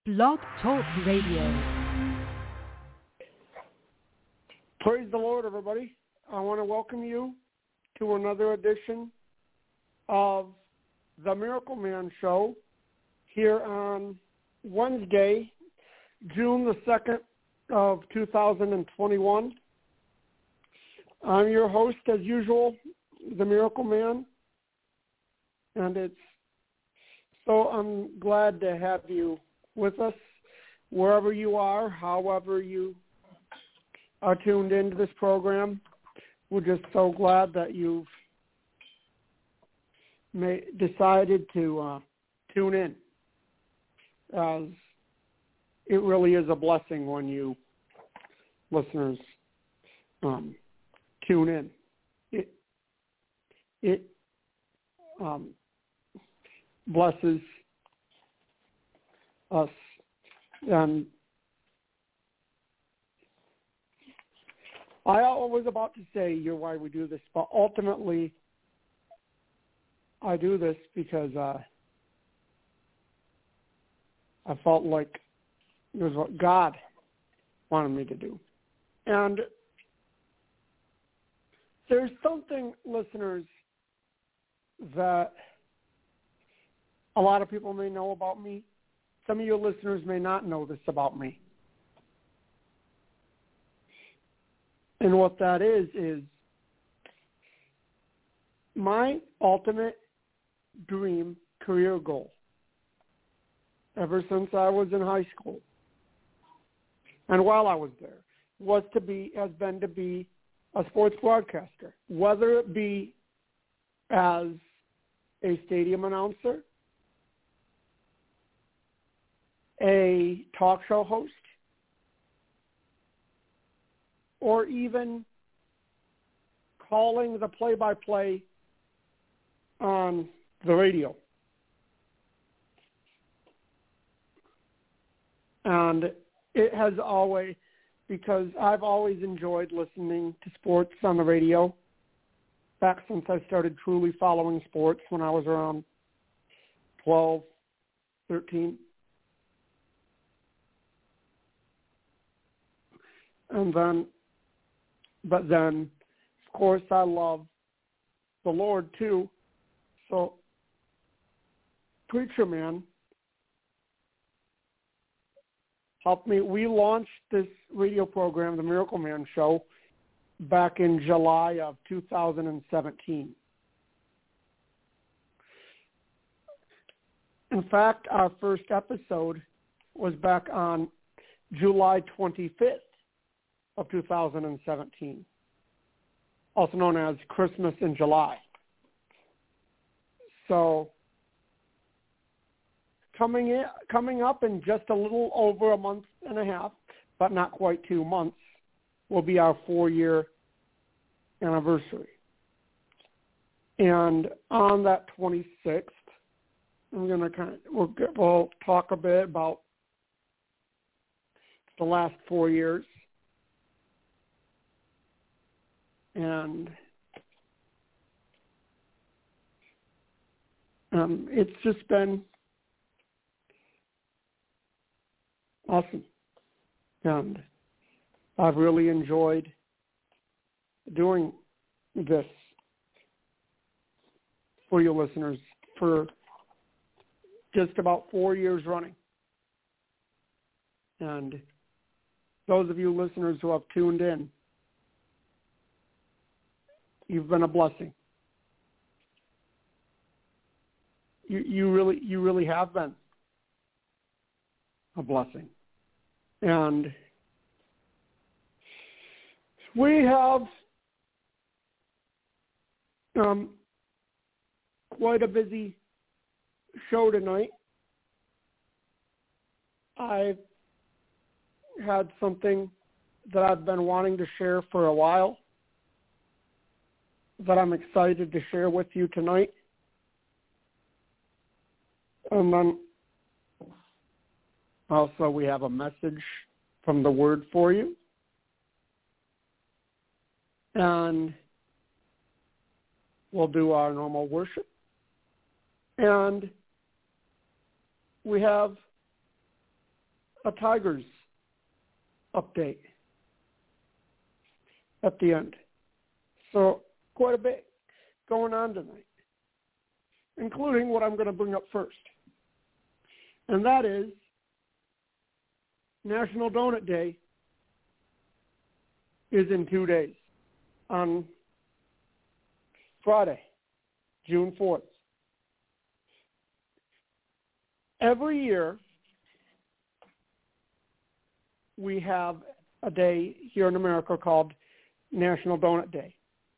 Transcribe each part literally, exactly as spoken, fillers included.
Blog Talk Radio. Praise the Lord, everybody. I want to welcome you to another edition of the Miracle Man Show here on Wednesday, June the second of two thousand twenty-one. I'm your host, as usual, the Miracle Man, and it's so I'm glad to have you with us wherever you are, however you are tuned into this program. We're just so glad that you've may, decided to uh, tune in, as it really is a blessing when you listeners um, tune in. It it um, blesses us, and I was about to say you're why we do this, but ultimately I do this because uh, I felt like it was what God wanted me to do. And there's something, listeners, that a lot of people may know about me. Some of your listeners may not know this about me. And what that is, is my ultimate dream career goal ever since I was in high school and while I was there was to be, has been to be a sports broadcaster, whether it be as a stadium announcer, a talk show host, or even calling the play-by-play on the radio. And it has always, because I've always enjoyed listening to sports on the radio, back since I started truly following sports when I was around twelve, thirteen. And then, but then, of course, I love the Lord too. So, Preacher Man helped me. We launched this radio program, The Miracle Man Show, back in July of two thousand seventeen. In fact, our first episode was back on July twenty-fifth. Of two thousand seventeen, also known as Christmas in July. So coming in, coming up in just a little over a month and a half, but not quite two months, will be our four-year anniversary. And on that twenty-sixth, I'm going to kind of we'll, we'll talk a bit about the last four years. And um, it's just been awesome. And I've really enjoyed doing this for your listeners for just about four years running. And those of you listeners who have tuned in, you've been a blessing. You, you really, you really have been a blessing. And we have um, quite a busy show tonight. I've had something that I've been wanting to share for a while that I'm excited to share with you tonight. And then also we have a message from the Word for you. And we'll do our normal worship. And we have a Tigers update at the end. So quite a bit going on tonight, including what I'm going to bring up first. And that is National Donut Day is in two days, on Friday, June fourth. Every year, we have a day here in America called National Donut Day.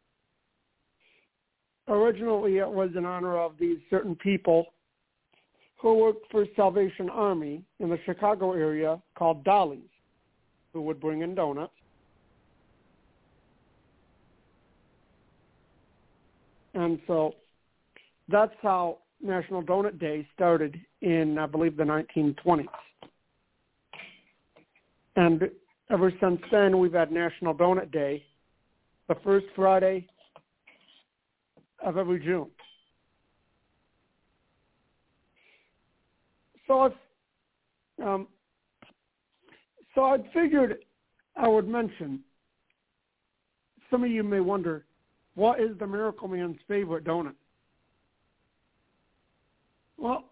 Originally, it was in honor of these certain people who worked for Salvation Army in the Chicago area called Dollies, who would bring in donuts. And so that's how National Donut Day started in, I believe, the nineteen twenties. And ever since then, we've had National Donut Day the first Friday of every June. So if, um, so I figured I would mention, some of you may wonder, what is the Miracle Man's favorite donut? Well,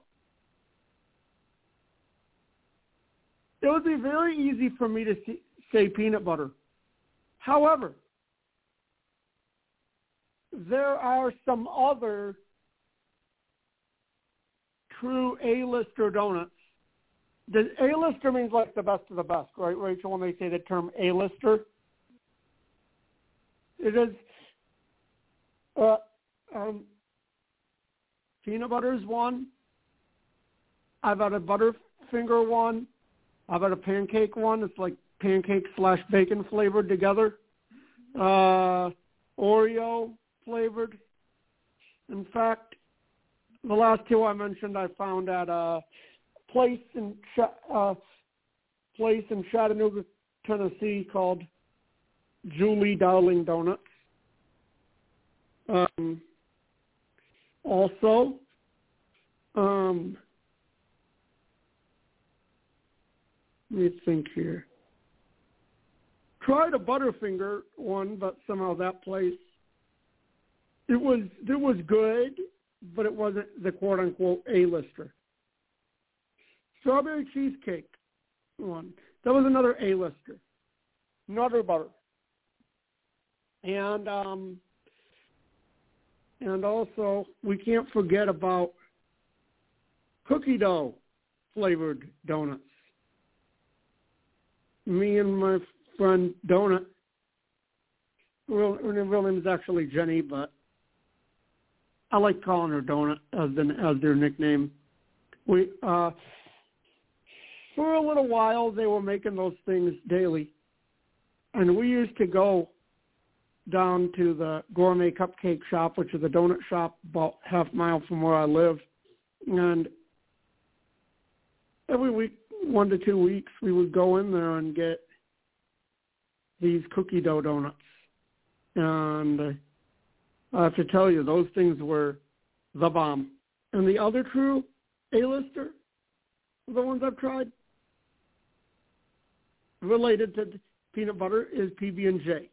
it would be very easy for me to see, say peanut butter. However, there are some other true A-lister donuts. The A-lister means like the best of the best, right, Rachel, when they say the term A-lister? It is, uh, um, peanut butter is one. I've had a Butterfinger one. I've had a pancake one. It's like pancake slash bacon flavored together. Uh, Oreo flavored. In fact, the last two I mentioned I found at a place in uh, place in Chattanooga, Tennessee called Julie Darling Donuts. Um, also, um, let me think here. Tried a Butterfinger one, but somehow that place, it was it was good, but it wasn't the quote-unquote A-lister. Strawberry cheesecake one. That was another A-lister. Nutter butter. And um, and also, we can't forget about cookie dough flavored donuts. Me and my friend Donut, real, her real name is actually Jenny, but I like calling her Donut as, the, as their nickname. We uh, for a little while, they were making those things daily. And we used to go down to the Gourmet Cupcake Shop, which is a donut shop about half a mile from where I live. And every week, one to two weeks, we would go in there and get these cookie dough donuts. And I have to tell you, those things were the bomb. And the other true A-lister, the ones I've tried, related to peanut butter, is P B and J.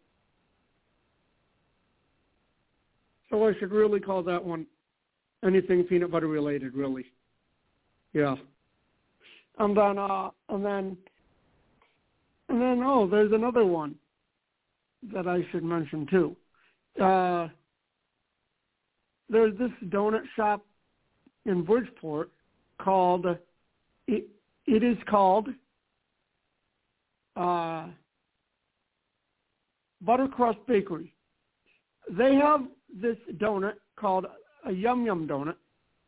So I should really call that one anything peanut butter related, really. Yeah. And then, uh, and then, and then, oh, there's another one that I should mention too. Uh, there's this donut shop in Bridgeport called, it, it is called uh, Buttercrust Bakery. They have this donut called a Yum Yum donut.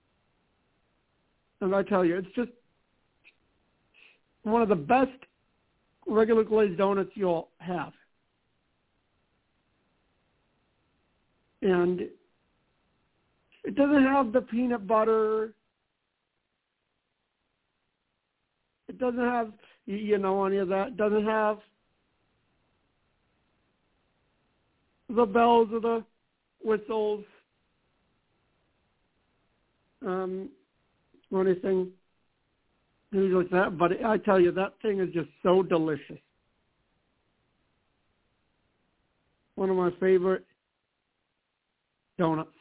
And I tell you, it's just one of the best regular glazed donuts you'll have. And it doesn't have the peanut butter. It doesn't have, you know, any of that. It doesn't have the bells or the whistles um, or anything. Things like that. But I tell you, that thing is just so delicious. One of my favorite donuts.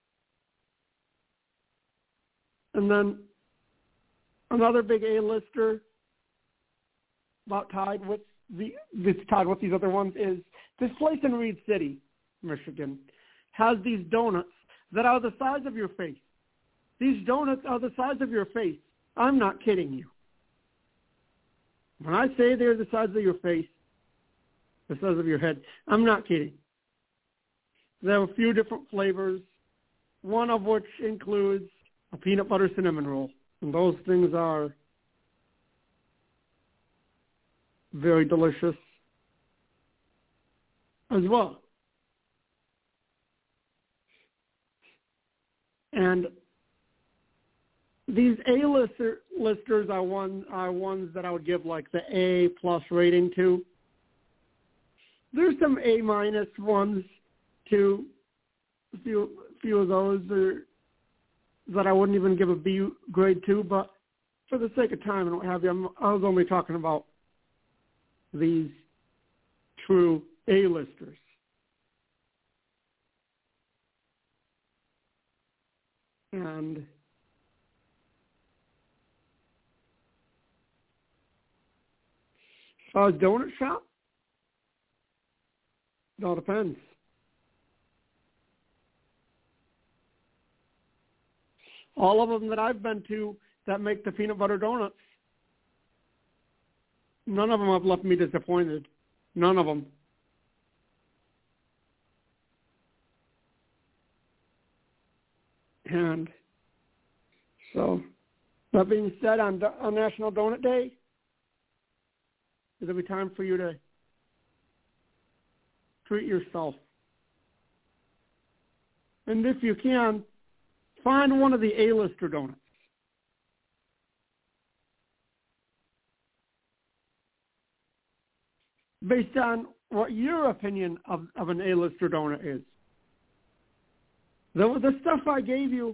And then another big A-lister about tied with the this tied with these other ones is this place in Reed City, Michigan, has these donuts that are the size of your face. These donuts are the size of your face. I'm not kidding you. When I say they're the size of your face, the size of your head, I'm not kidding. They have a few different flavors, one of which includes a peanut butter cinnamon roll. And those things are very delicious as well. And these A-lister listers are one are ones that I would give like the A plus rating to. There's some A minus ones too. A few few of those are, that I wouldn't even give a B grade to, but for the sake of time and what have you, I'm, I was only talking about these true A-listers. And as far as donut shop, it all depends. All of them that I've been to that make the peanut butter donuts, none of them have left me disappointed. None of them. And so, that being said, on, on National Donut Day, it'll be time for you to treat yourself. And if you can, find one of the A-lister donuts. Based on what your opinion of, of an A-lister donut is. The, the stuff I gave you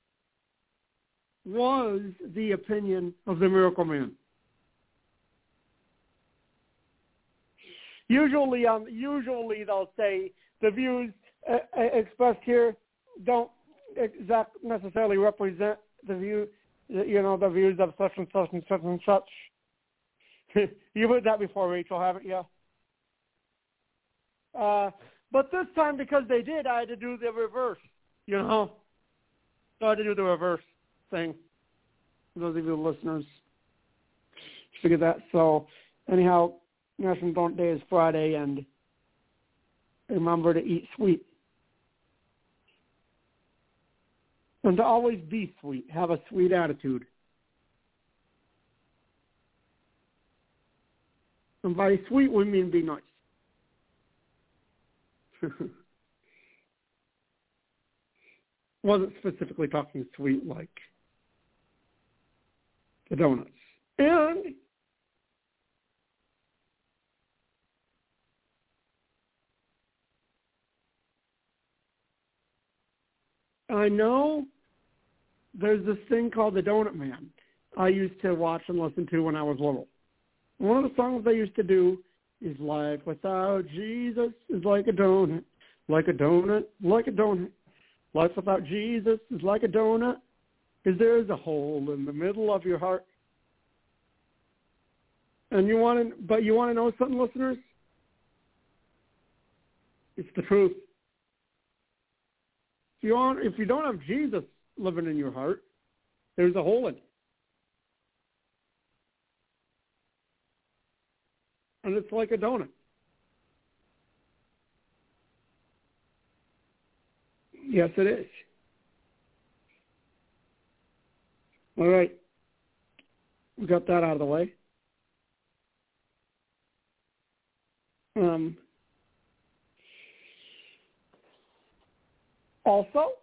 was the opinion of the Miracle Man. Usually, um, usually they'll say the views uh, expressed here don't exact necessarily represent the view, you know, the views of such and such and such and such. You heard that before, Rachel, haven't you? Uh, but this time, because they did, I had to do the reverse, you know. So I had to do the reverse thing. For those of you listeners, figure that. So, anyhow, National Donut Day is Friday, and remember to eat sweet. And to always be sweet. Have a sweet attitude. And by sweet, we mean be nice. Wasn't specifically talking sweet like the donuts. And I know there's this thing called the Donut Man I used to watch and listen to when I was little. One of the songs they used to do is life without Jesus is like a donut, like a donut, like a donut. Life without Jesus is like a donut, because there's a hole in the middle of your heart. And you want to, but you want to know something, listeners? It's the truth. If you want, if you don't have Jesus living in your heart, there's a hole in it. And it's like a donut. Yes, it is. All right. We got that out of the way. Um, also,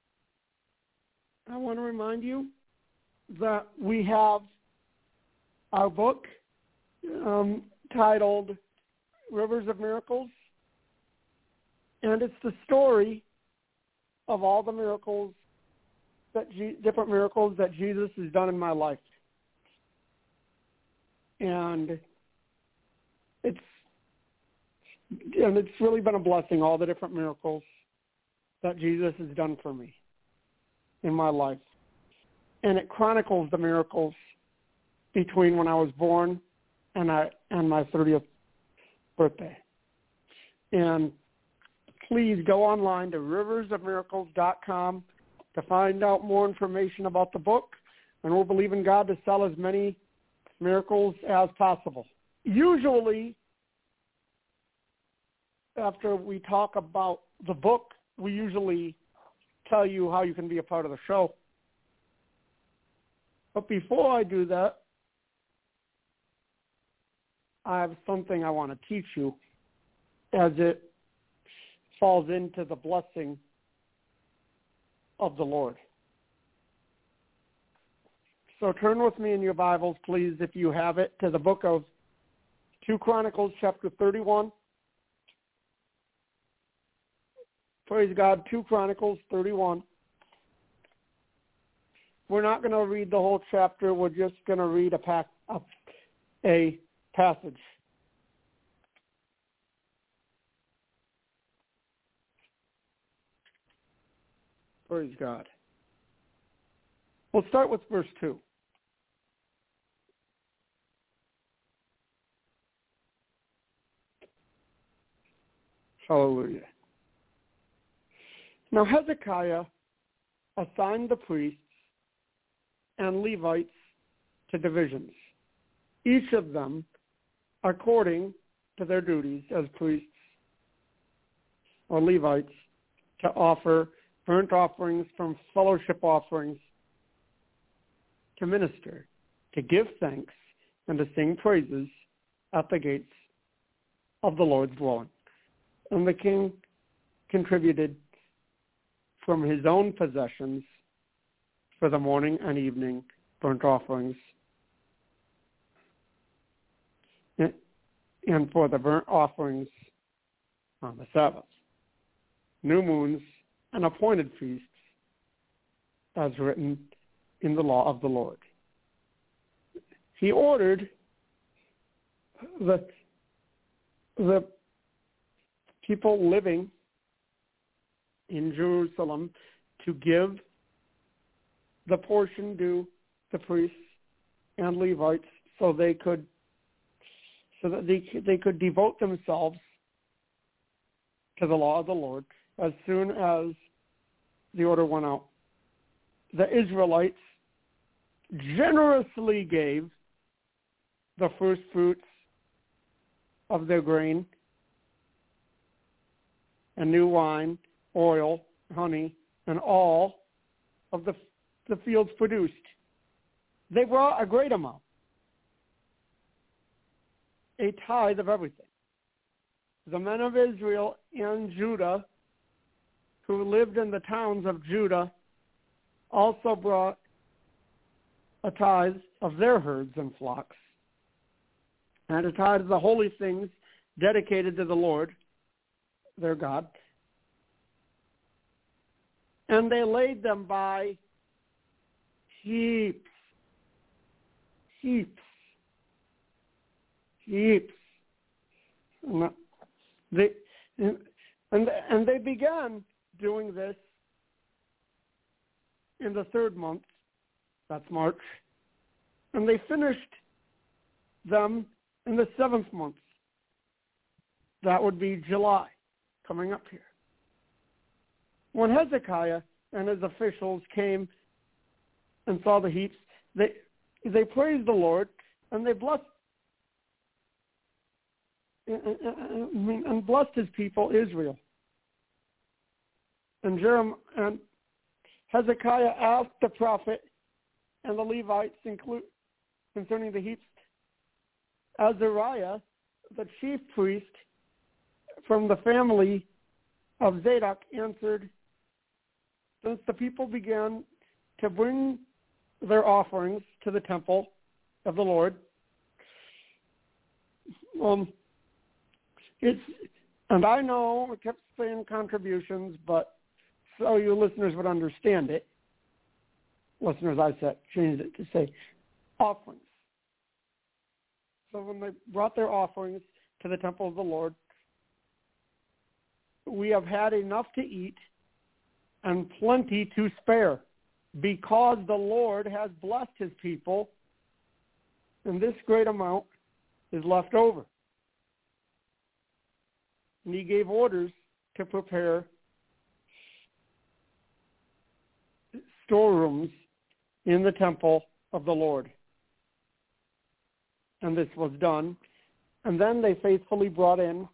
I want to remind you that we have our book um, titled Rivers of Miracles, and it's the story of all the miracles, that G- different miracles that Jesus has done in my life. and it's and it's really been a blessing, all the different miracles that Jesus has done for me in my life. And it chronicles the miracles between when I was born and I and my thirtieth birthday. And please go online to rivers of miracles dot com to find out more information about the book, and we'll believe in God to sell as many miracles as possible. Usually, after we talk about the book, we usually tell you how you can be a part of the show. But before I do that, I have something I want to teach you as it falls into the blessing of the Lord. So turn with me in your Bibles, please, if you have it, to the book of Second Chronicles chapter thirty-one. Praise God, Second Chronicles thirty-one. We're not going to read the whole chapter. We're just going to read a, pack, a, a passage. Praise God. We'll start with verse two. Hallelujah. Now Hezekiah assigned the priests and Levites to divisions, each of them according to their duties as priests or Levites, to offer burnt offerings from fellowship offerings, to minister, to give thanks, and to sing praises at the gates of the Lord's dwelling. And the king contributed from his own possessions for the morning and evening burnt offerings, and for the burnt offerings on the Sabbath, new moons, and appointed feasts, as written in the law of the Lord. He ordered the, the people living in Jerusalem to give the portion due the priests and Levites, so they could so that they they could devote themselves to the law of the Lord as soon as the order went out. The Israelites generously gave the first fruits of their grain and new wine, oil, honey, and all of the, the fields produced. They brought a great amount, a tithe of everything. The men of Israel and Judah, who lived in the towns of Judah, also brought a tithe of their herds and flocks, and a tithe of the holy things dedicated to the Lord, their God. And they laid them by heaps, heaps, heaps. And they, and, and they began doing this in the third month, that's March, and they finished them in the seventh month. That would be July, coming up here. When Hezekiah and his officials came and saw the heaps, they they praised the Lord and they blessed and blessed his people Israel. And Jeremiah and Hezekiah asked the prophet and the Levites include, concerning the heaps. Azariah, the chief priest from the family of Zadok, answered, since the people began to bring their offerings to the temple of the Lord, um, it's, and I know I kept saying contributions, but so you listeners would understand it, listeners, I said, changed it to say offerings. So when they brought their offerings to the temple of the Lord, we have had enough to eat and plenty to spare, because the Lord has blessed his people, and this great amount is left over. And he gave orders to prepare storerooms in the temple of the Lord. And this was done. And then they faithfully brought in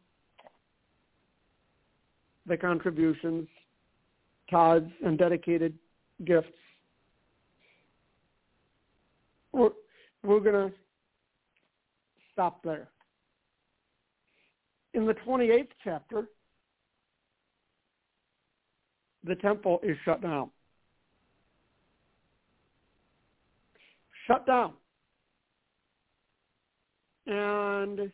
the contributions, tithes, and dedicated gifts. We're, we're going to stop there. In the twenty-eighth chapter, the temple is shut down. Shut down. And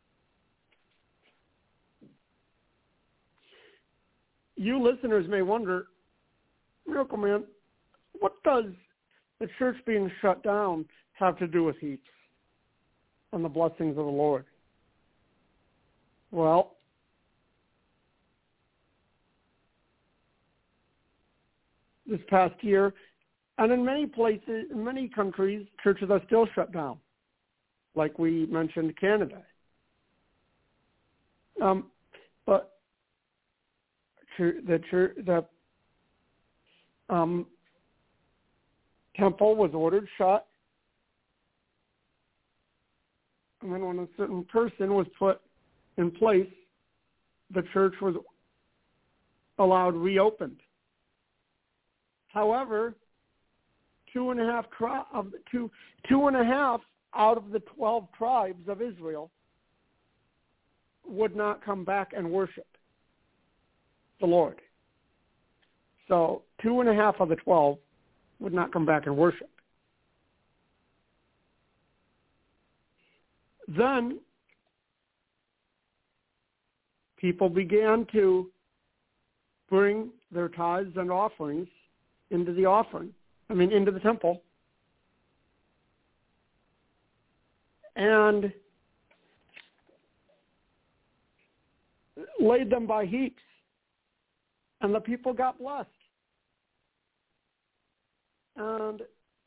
you listeners may wonder, Miracle Man, what does the church being shut down have to do with heaps and the blessings of the Lord? Well, this past year, and in many places, in many countries, churches are still shut down, like we mentioned Canada. Um, but the church, the um, temple was ordered shut, and then when a certain person was put in place, the church was allowed reopened. However, two and a half tri- of the two two and a half out of the twelve tribes of Israel would not come back and worship the Lord. So two and a half of the twelve would not come back and worship. Then people began to bring their tithes and offerings into the offering, I mean, into the temple. And laid them by heaps. And the people got blessed. And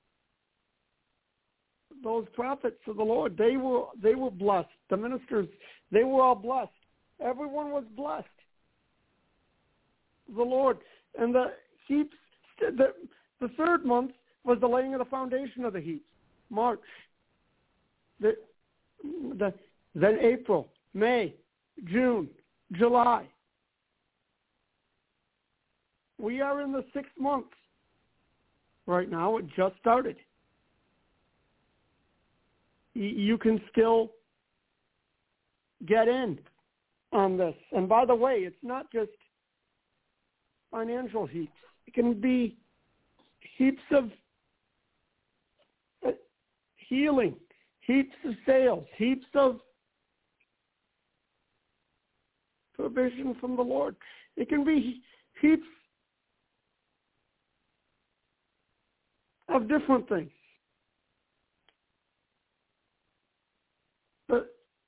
those prophets of the Lord, they were they were blessed. The ministers, they were all blessed. Everyone was blessed. The Lord. And the heaps, the, the third month was the laying of the foundation of the heaps. March. The, the, then April, May, June, July. We are in the sixth month right now. It just started. You can still get in on this. And by the way, it's not just financial heaps. It can be heaps of healing, heaps of sales, heaps of provision from the Lord. It can be heaps of different things. But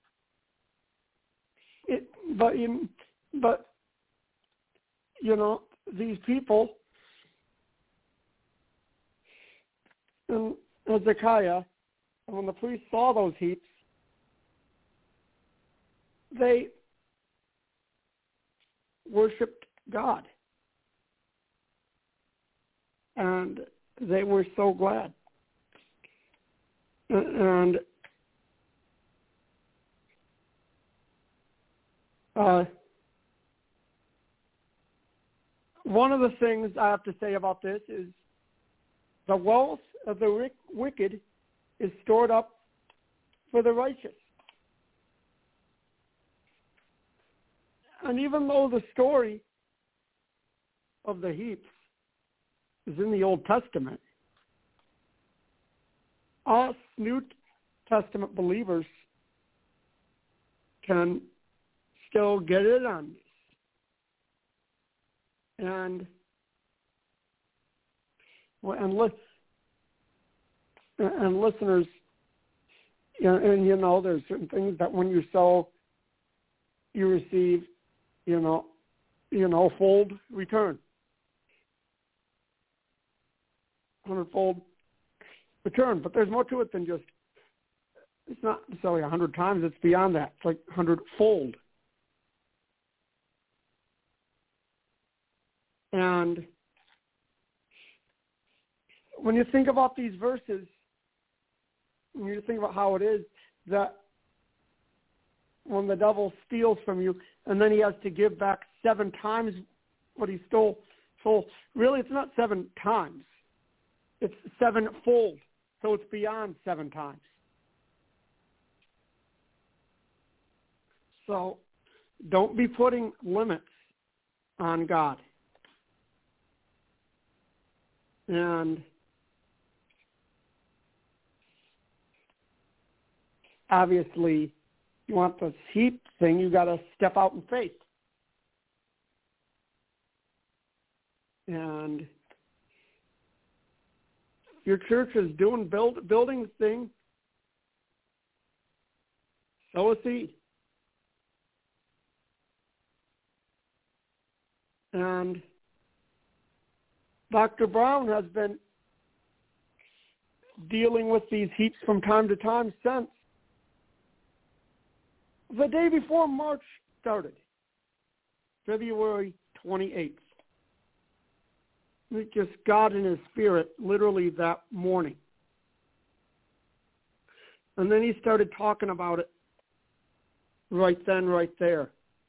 it, but in, but you know, these people in Hezekiah, and when the priests saw those heaps, they worshipped God, and they were so glad. And uh, one of the things I have to say about this is the wealth of the wicked is stored up for the righteous. And even though the story of the heaps is in the Old Testament, us New Testament believers can still get in on this. And and, li- and listeners, And, and, you know, there's certain things that when you sow, you receive, you know, you know, fold return. Hundredfold return. But there's more to it than just, it's not necessarily a hundred times, it's beyond that. It's like hundredfold. And when you think about these verses, when you think about how it is that when the devil steals from you and then he has to give back seven times what he stole, stole really it's not seven times. It's sevenfold. So it's beyond seven times. So don't be putting limits on God. And obviously, you want this heap thing, you got to step out in faith. And if your church is doing build building thing, sow a seed. And Doctor Brown has been dealing with these heaps from time to time since the day before March started, February twenty-eighth. It just God in his spirit literally that morning. And then he started talking about it right then, right there.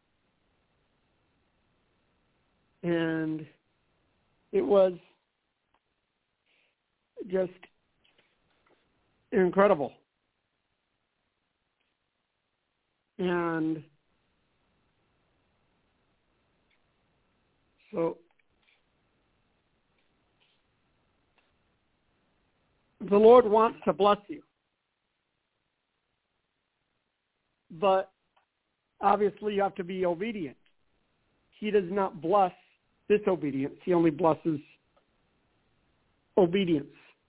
And it was just incredible. And so the Lord wants to bless you. But obviously you have to be obedient. He does not bless disobedience. He only blesses obedience.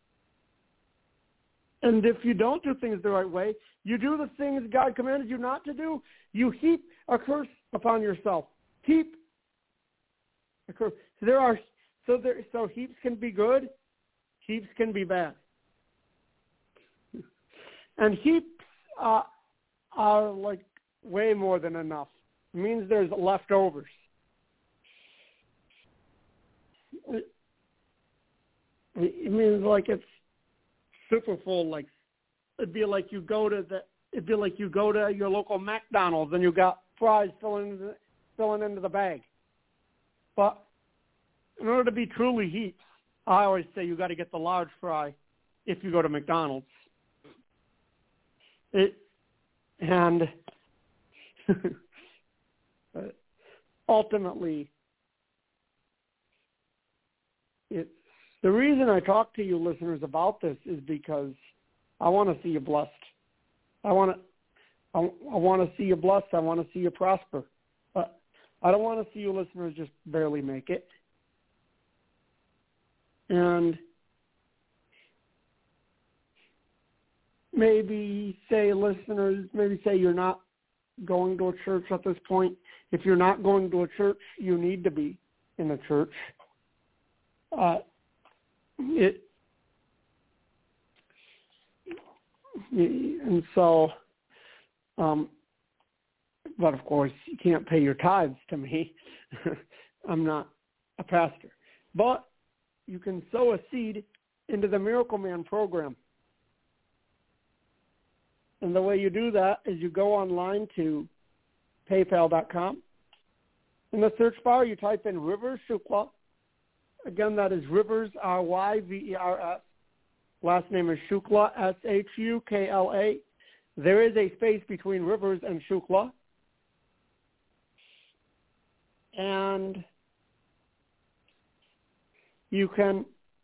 And if you don't do things the right way, you do the things God commanded you not to do, you heap a curse upon yourself. Heap a curse. So there are so there so heaps can be good, heaps can be bad. And heaps uh, are like way more than enough. It means there's leftovers. It, it means like it's super full. Like it'd be like you go to the it'd be like you go to your local McDonald's and you got fries filling into the, filling into the bag. But in order to be truly heaps, I always say you got to get the large fry if you go to McDonald's. It and ultimately, it. The reason I talk to you listeners about this is because I want to see you blessed. I want to. I, I want to see you blessed. I want to see you prosper. But I don't want to see you listeners just barely make it. And maybe say listeners, maybe say you're not going to a church at this point. If you're not going to a church, you need to be in a church. Uh, it and so, um, but of course you can't pay your tithes to me. I'm not a pastor, but you can sow a seed into the Miracle Man program. And the way you do that is you go online to paypal dot com. In the search bar, you type in Rivers Shukla. Again, that is Rivers, R Y V E R S. Last name is Shukla, S H U K L A. There is a space between Rivers and Shukla. And you can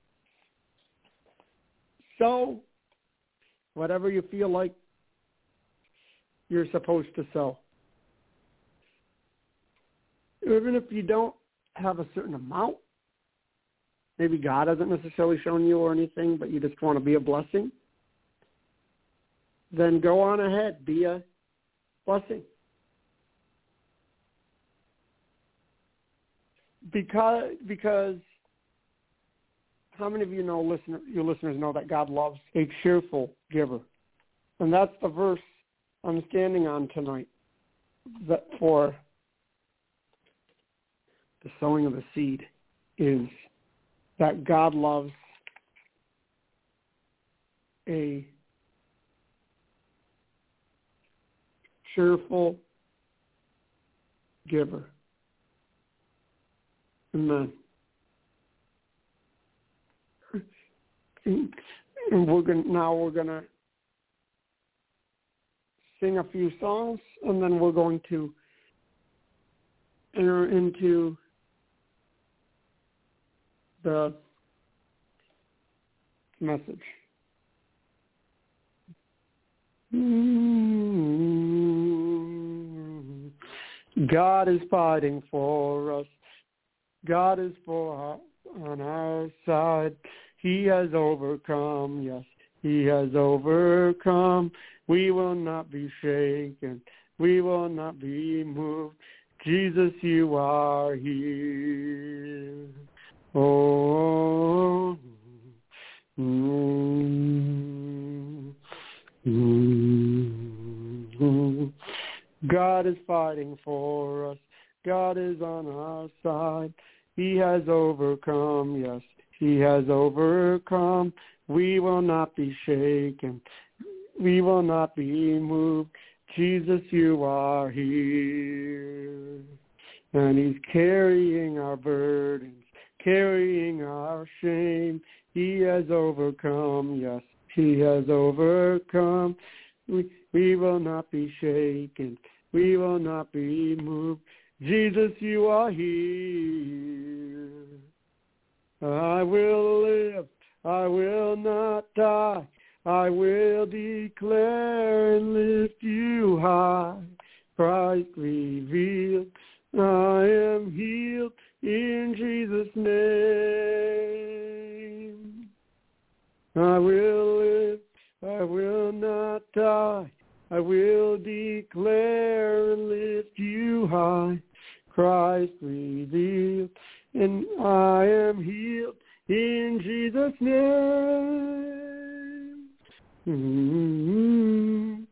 sow whatever you feel like you're supposed to sow. Even if you don't have a certain amount, maybe God hasn't necessarily shown you or anything, but you just want to be a blessing, then go on ahead. Be a blessing. Because, because how many of you know, listener, your listeners know that God loves a cheerful giver? And that's the verse I'm standing on tonight, that for the sowing of the seed is that God loves a cheerful giver. Amen. And we're going now we're going to sing a few songs, and then we're going to enter into the message. God is fighting for us. God is for our, on our side. He has overcome, yes, he has overcome. We will not be shaken. We will not be moved. Jesus, you are here. Oh, mm, mm, God is fighting for us. God is on our side. He has overcome, yes, he has overcome. We will not be shaken. We will not be moved. Jesus, you are here. And he's carrying our burdens, carrying our shame. He has overcome, yes, he has overcome. We, we will not be shaken. We will not be moved. Jesus, you are here. I will live. I will not die. I will declare and lift you high. Christ revealed. I am healed in Jesus' name. I will live. I will not die. I will declare and lift you high. Christ revealed, and I am healed in Jesus' name. Mm-hmm.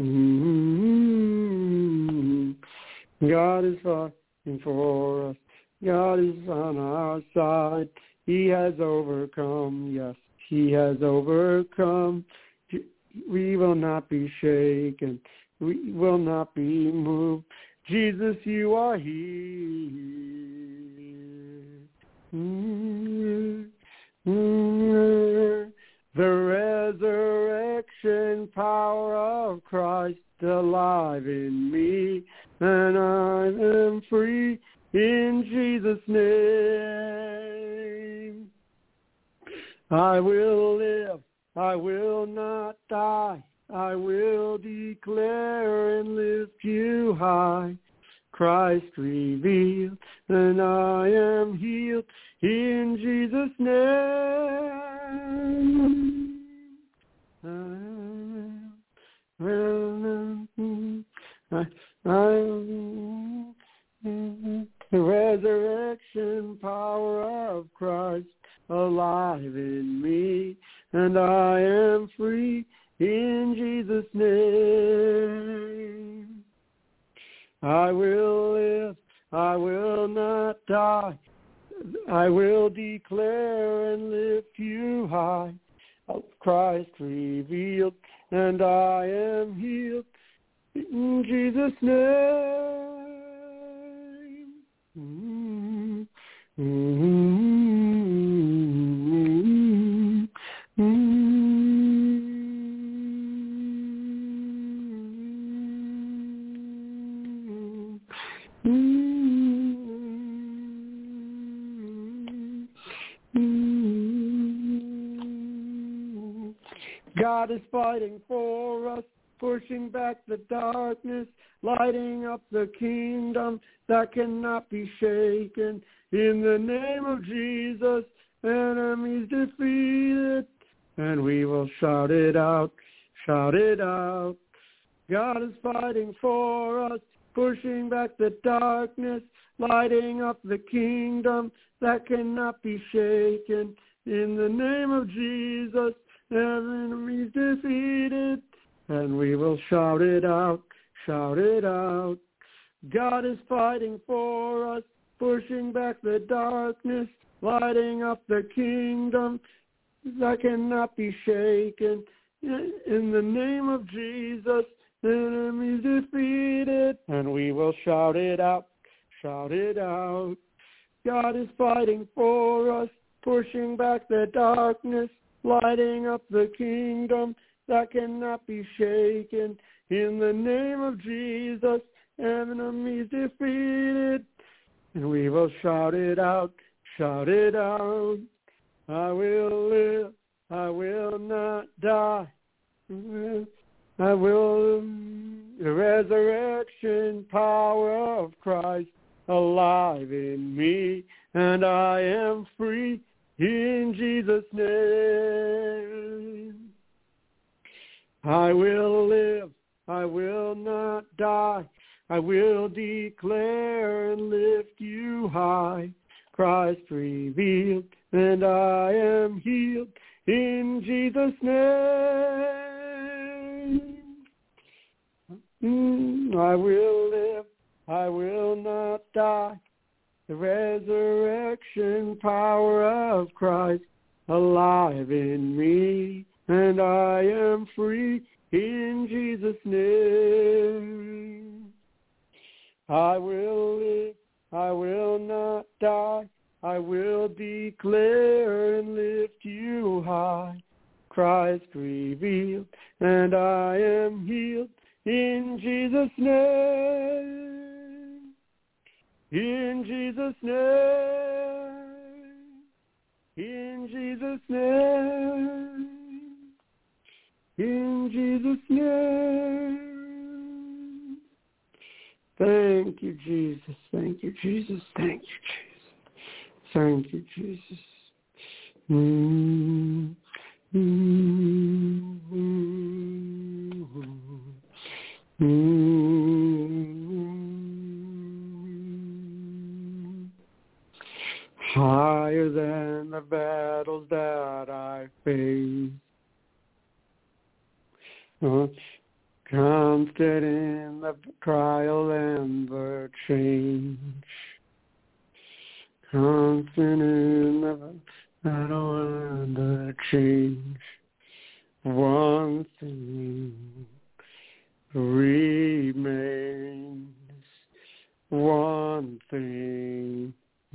Mm-hmm. God is fighting for us. God is on our side. He has overcome, yes, he has overcome. We will not be shaken. We will not be moved. Jesus, you are here. Mm-hmm. Mm-hmm. The resurrection power of Christ alive in me, and I am free in Jesus' name. I will live. I will not die. I will declare and lift you high. Christ revealed, and I am healed in Jesus' name. I, I, the resurrection power of Christ alive in me, and I am free in Jesus' name. I will live, I will not die. I will declare and lift you high. Christ revealed, and I am healed in Jesus' name. Mm-hmm. Mm-hmm. Mm-hmm. God is fighting for us, pushing back the darkness, lighting up the kingdom that cannot be shaken. In the name of Jesus, enemies defeated, and we will shout it out, shout it out. God is fighting for us, pushing back the darkness, lighting up the kingdom that cannot be shaken. In the name of Jesus, every enemy is defeated, and we will shout it out, shout it out. God is fighting for us, pushing back the darkness, lighting up the kingdom that cannot be shaken. In the name of Jesus, the enemy is defeated, and we will shout it out, shout it out. God is fighting for us, pushing back the darkness, lighting up the kingdom that cannot be shaken. In the name of Jesus, enemy is defeated, and we will shout it out, shout it out. I will live, I will not die. I will, the resurrection power of Christ alive in me, and I am free in Jesus' name. I will live, I will not die. I will declare and lift you high. Christ revealed, and I am healed in Jesus' name. Mm, I will live, I will not die. The resurrection power of Christ alive in me, and I am free in Jesus' name. I will live, I will not die. I will declare and lift you high. Christ revealed, and I am healed in Jesus' name. In Jesus' name. In Jesus' name. In Jesus' name. Thank you, Jesus. Thank you, Jesus. Thank you, Jesus. Thank you, Jesus. Mm-hmm. Mm-hmm. Higher than the battles that I face, uh, constant in the trial and the change, constant in the battle and the change. One thing remains, one thing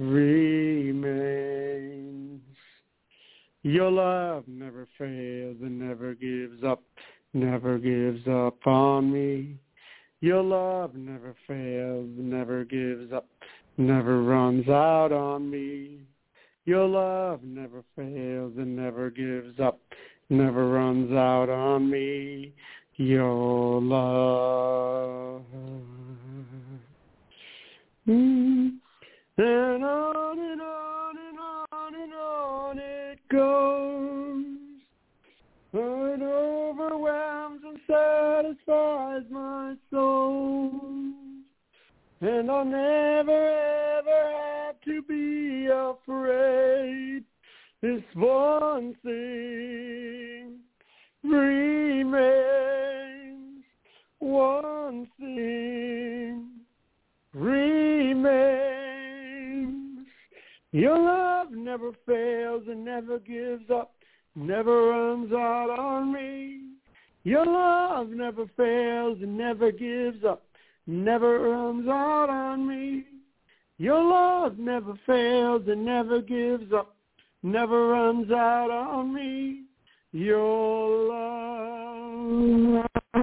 remains. Your love never fails and never gives up, never gives up on me. Your love never fails, never gives up, never runs out on me. Your love never fails and never gives up, never runs out on me. Your love. Mm. And on and on and on and on it goes. It overwhelms and satisfies my soul. And I'll never ever have to be afraid. This one thing remains, one thing remains. Your love never fails and never gives up, never runs out on me. Your love never fails and never gives up, never runs out on me. Your love never fails and never gives up, never runs out on me. Your love.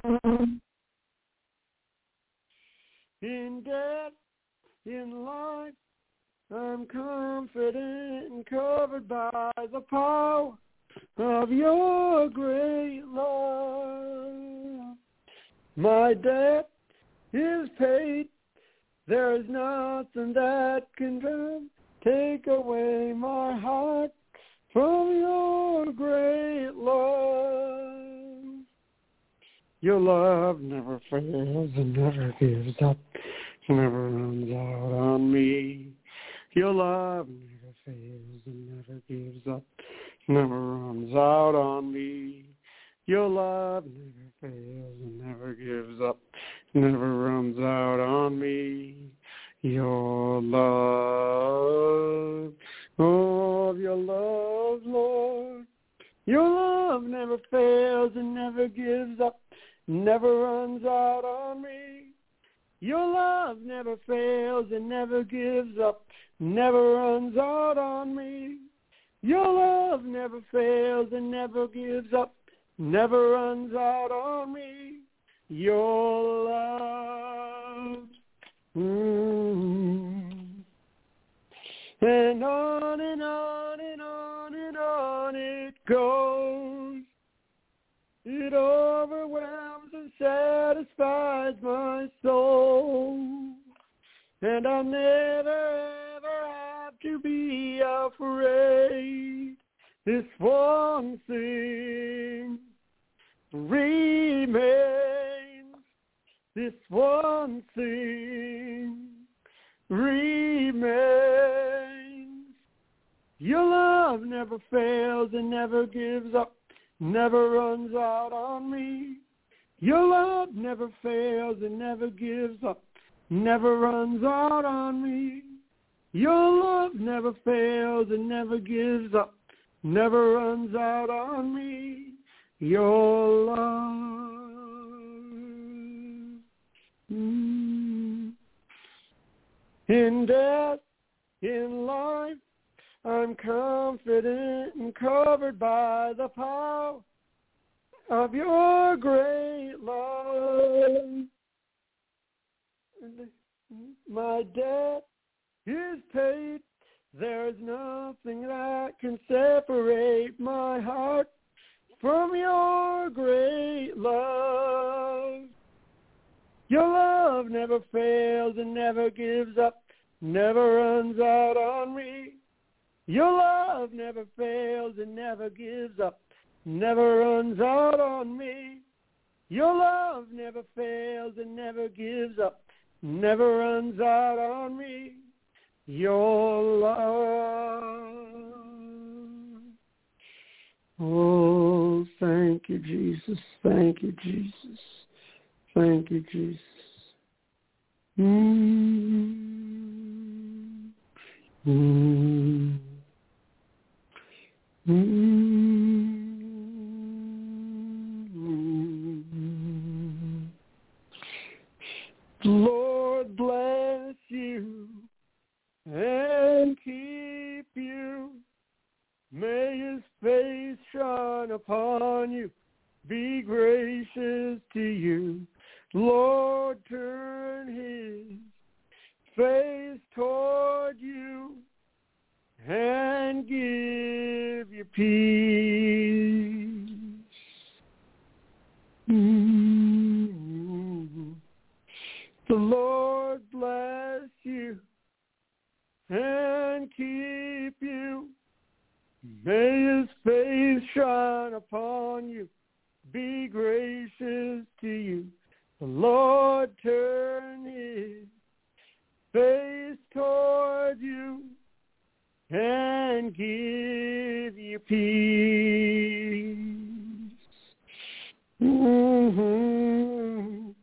In death, in life, I'm confident and covered by the power of your great love. My debt is paid. There is nothing that can take away my heart from your great love. Your love never fails and never gives up, never runs out on me. Your love never fails and never gives up, never runs out on me. Your love never fails and never gives up, never runs out on me. Your love, oh, your love, Lord. Your love never fails and never gives up, never runs out on me. Your love never fails and never gives up, never runs out on me. Your love never fails and never gives up, never runs out on me. Your love. Mm. And on and on and on and on it goes. It overwhelms and satisfies my soul. And I'll never ever have to be afraid. This one thing remains. This one thing remains. Your love never fails and never gives up, never runs out on me. Your love never fails and never gives up, never runs out on me. Your love never fails and never gives up, never runs out on me. Your love. Mm. In death, in life, I'm confident and covered by the power of your great love. My debt is paid. There is nothing that can separate my heart from your great love. Your love never fails and never gives up, never runs out on me. Your love never fails and never gives up, never runs out on me. Your love never fails and never gives up, never runs out on me. Your love. Oh, thank you, Jesus. Thank you, Jesus. Thank you, Jesus. Mm. Mm. Mm. Lord bless you and keep you. May his face shine upon you, be gracious to you. Lord, turn his face toward you and give you peace. Mm-hmm. The Lord bless you and keep you. May his face shine upon you, be gracious to you. The Lord turn his face toward you and give you peace. Mm-hmm.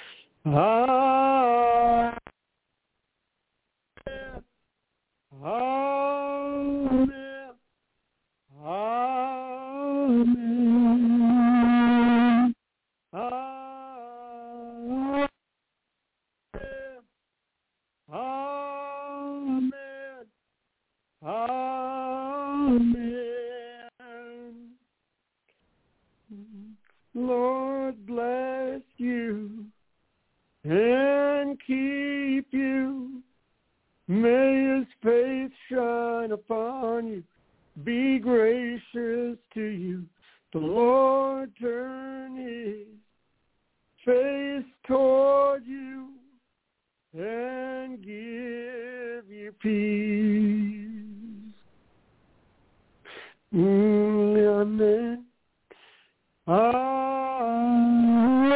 Amen. Amen. Amen. Amen. Amen. Amen. Lord bless you and keep you. May his face shine upon you, be gracious to you. The Lord turn his face toward you and give you peace. Amen. Amen.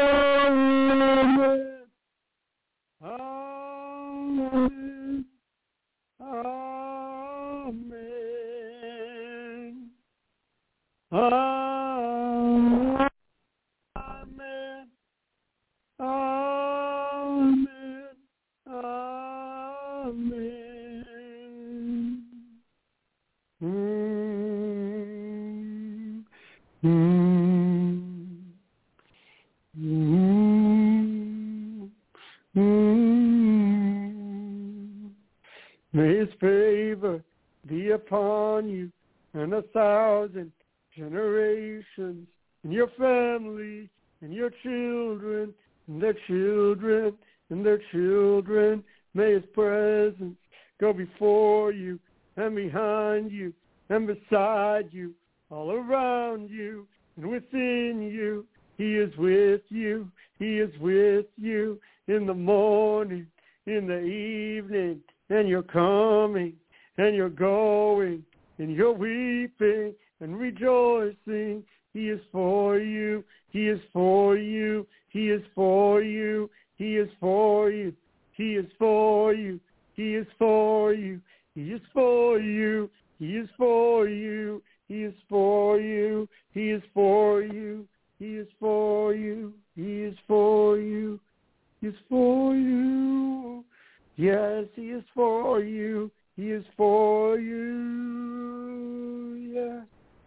Mm. May his favor be upon you and a thousand generations, and your family, and your children, and their children, and their children. May his presence go before you, and behind you, and beside you, all around you, and within you. He is with you. He is with you in the morning, in the evening, and you're coming, and you're going, and you're weeping and rejoicing. He is for you. He is for you. He is for you. He is for you. He is for you. He is for you. He is for you. He is for you. He is for you. He is for you. He is for you. He is for you. He is for you. Yes, he is for you. He is for you. Yeah.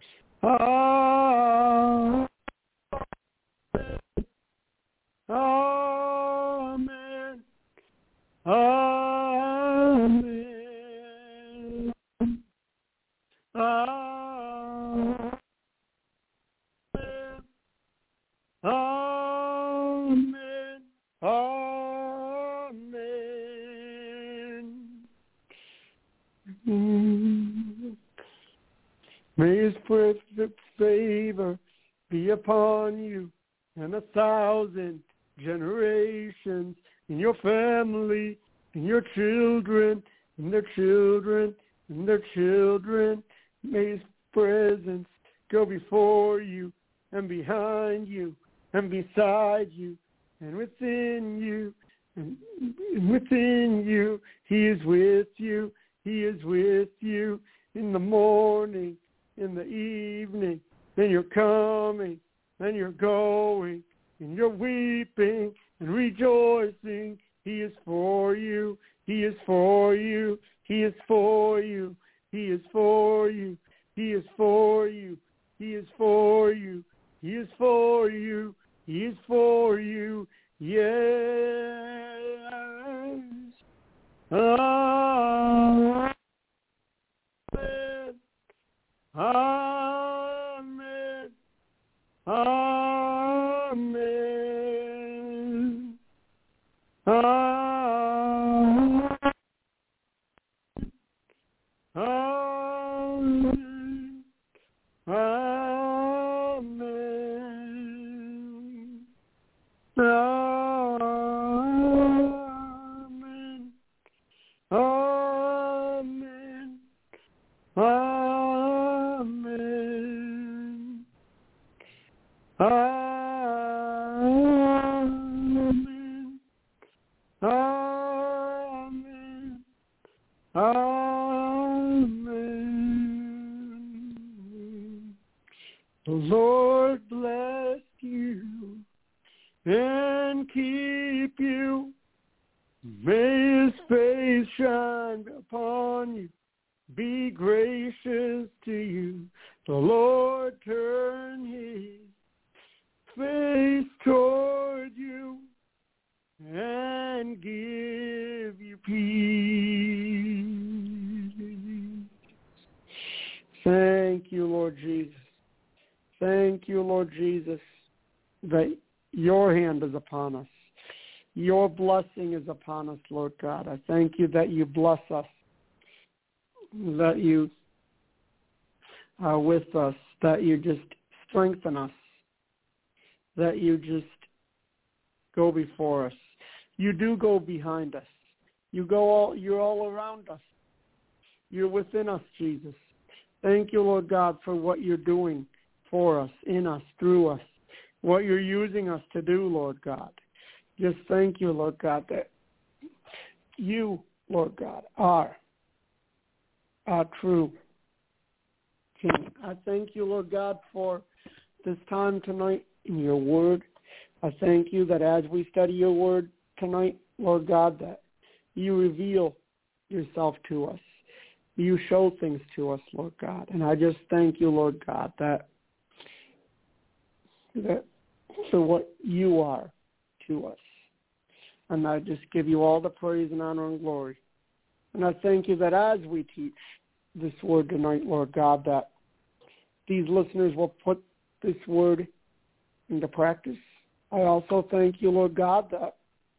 Ah. Amen. Amen. Amen. Amen. Amen. Mm. May his perfect favor be upon you and a thousand generations, in your family, in your children, in their children, in their children. May his presence go before you and behind you and beside you and within you. And within you, he is with you. He is with you in the morning, in the evening. Then you're coming, and you're going, and you're weeping and rejoicing. He is for you. He is for you. He is for you. He is for you. He is for you. He is for you. He is for you. He is for you. Yes. Amen. Amen. Amen. Amen. Amen. Amen. Amen. Amen. Amen. Amen. Amen. Amen. The Lord bless you and keep you. May his face shine upon you, be gracious to you. The Lord turn his face toward you and give you peace. Thank you, Lord Jesus. Thank you, Lord Jesus, that your hand is upon us. Your blessing is upon us, Lord God. I thank you that you bless us, that you are with us, that you just strengthen us, that you just go before us. You do go behind us. You go all, you're all around us. You're within us, Jesus. Thank you, Lord God, for what you're doing for us, in us, through us, what you're using us to do, Lord God. Just thank you, Lord God, that you, Lord God, are our true King. I thank you, Lord God, for this time tonight in your word. I thank you that as we study your word tonight, Lord God, that you reveal yourself to us. You show things to us, Lord God. And I just thank you, Lord God, that, that for what you are to us. And I just give you all the praise and honor and glory. And I thank you that as we teach this word tonight, Lord God, that these listeners will put this word into practice. I also thank you, Lord God, that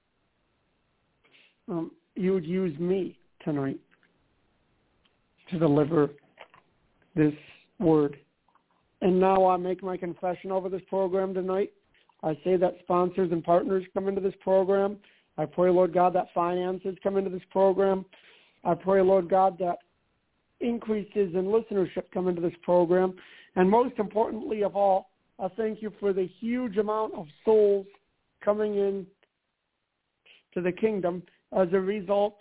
um, you would use me tonight to deliver this word. And now I make my confession over this program tonight. I say that sponsors and partners come into this program. I pray, Lord God, that finances come into this program. I pray, Lord God, that increases in listenership come into this program. And most importantly of all, I thank you for the huge amount of souls coming in to the kingdom as a result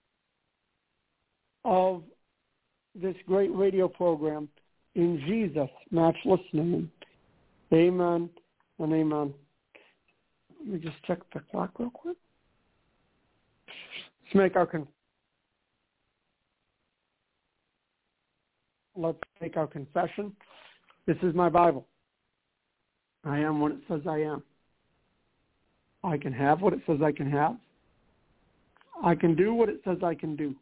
of this great radio program. In Jesus' matchless name, amen and amen. Let me just check the clock real quick. Let's make our con- Let's make our confession. This is my Bible. I am what it says I am. I can have what it says I can have. I can do what it says I can do.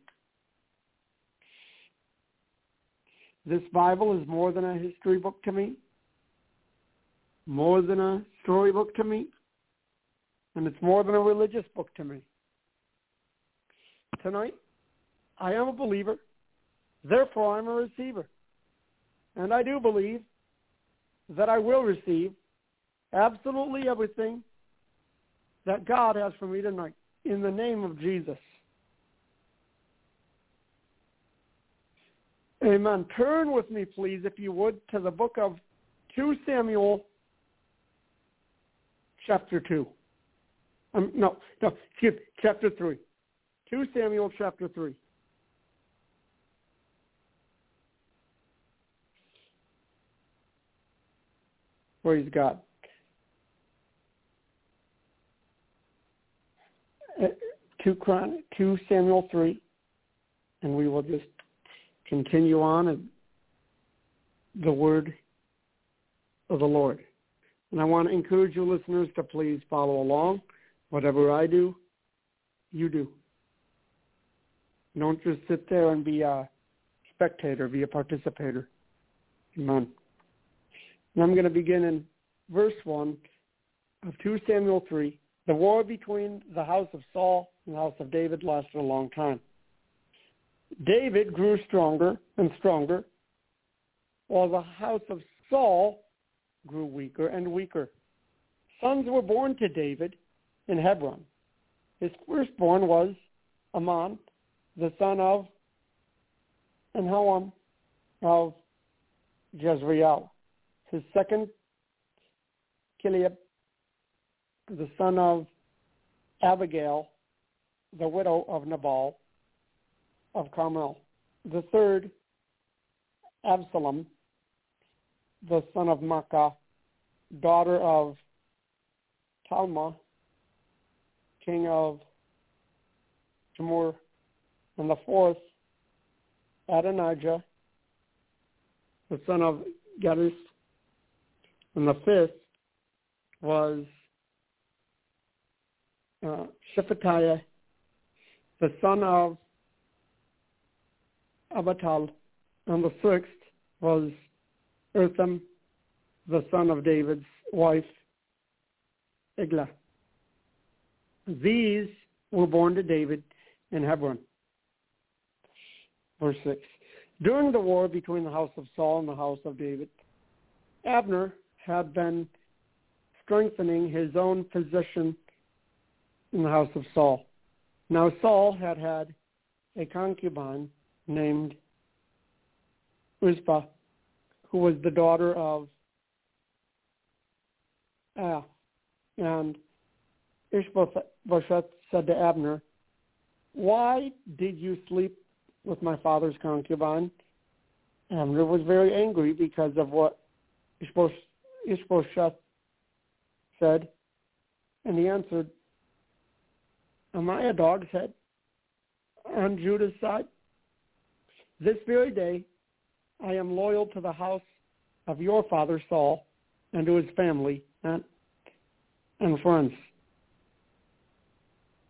This Bible is more than a history book to me, more than a storybook to me, and it's more than a religious book to me. Tonight, I am a believer, therefore I'm a receiver. And I do believe that I will receive absolutely everything that God has for me tonight, in the name of Jesus. Amen. Turn with me, please, if you would, to the book of Second Samuel, chapter two. Um, no, no, excuse me, chapter three. Second Samuel, chapter three. Praise God. Uh, Second Samuel three, and we will just continue on in the word of the Lord. And I want to encourage you listeners to please follow along. Whatever I do, you do. Don't just sit there and be a spectator, be a participator. Amen. And I'm going to begin in verse one of Second Samuel three. The war between the house of Saul and the house of David lasted a long time. David grew stronger and stronger, while the house of Saul grew weaker and weaker. Sons were born to David in Hebron. His firstborn was Amnon, the son of Ahinoam of Jezreel. His second, Eliab, the son of Abigail, the widow of Nabal of Carmel. The third, Absalom, the son of Maacah, daughter of Talmah, king of Timur. And the fourth, Adonijah, the son of Gedus. And the fifth was uh, Shephatiah, the son of Abital. And the sixth was Ertham, the son of David's wife, Eglah. These were born to David in Hebron. Verse six. During the war between the house of Saul and the house of David, Abner had been strengthening his own position in the house of Saul. Now Saul had had a concubine named Rizpah, who was the daughter of Ah. And Ishbosheth said to Abner, "Why did you sleep with my father's concubine?" Abner was very angry because of what Ishbosheth said, and he answered, "Am I a dog's head on Judah's side? This very day I am loyal to the house of your father Saul and to his family and, and friends."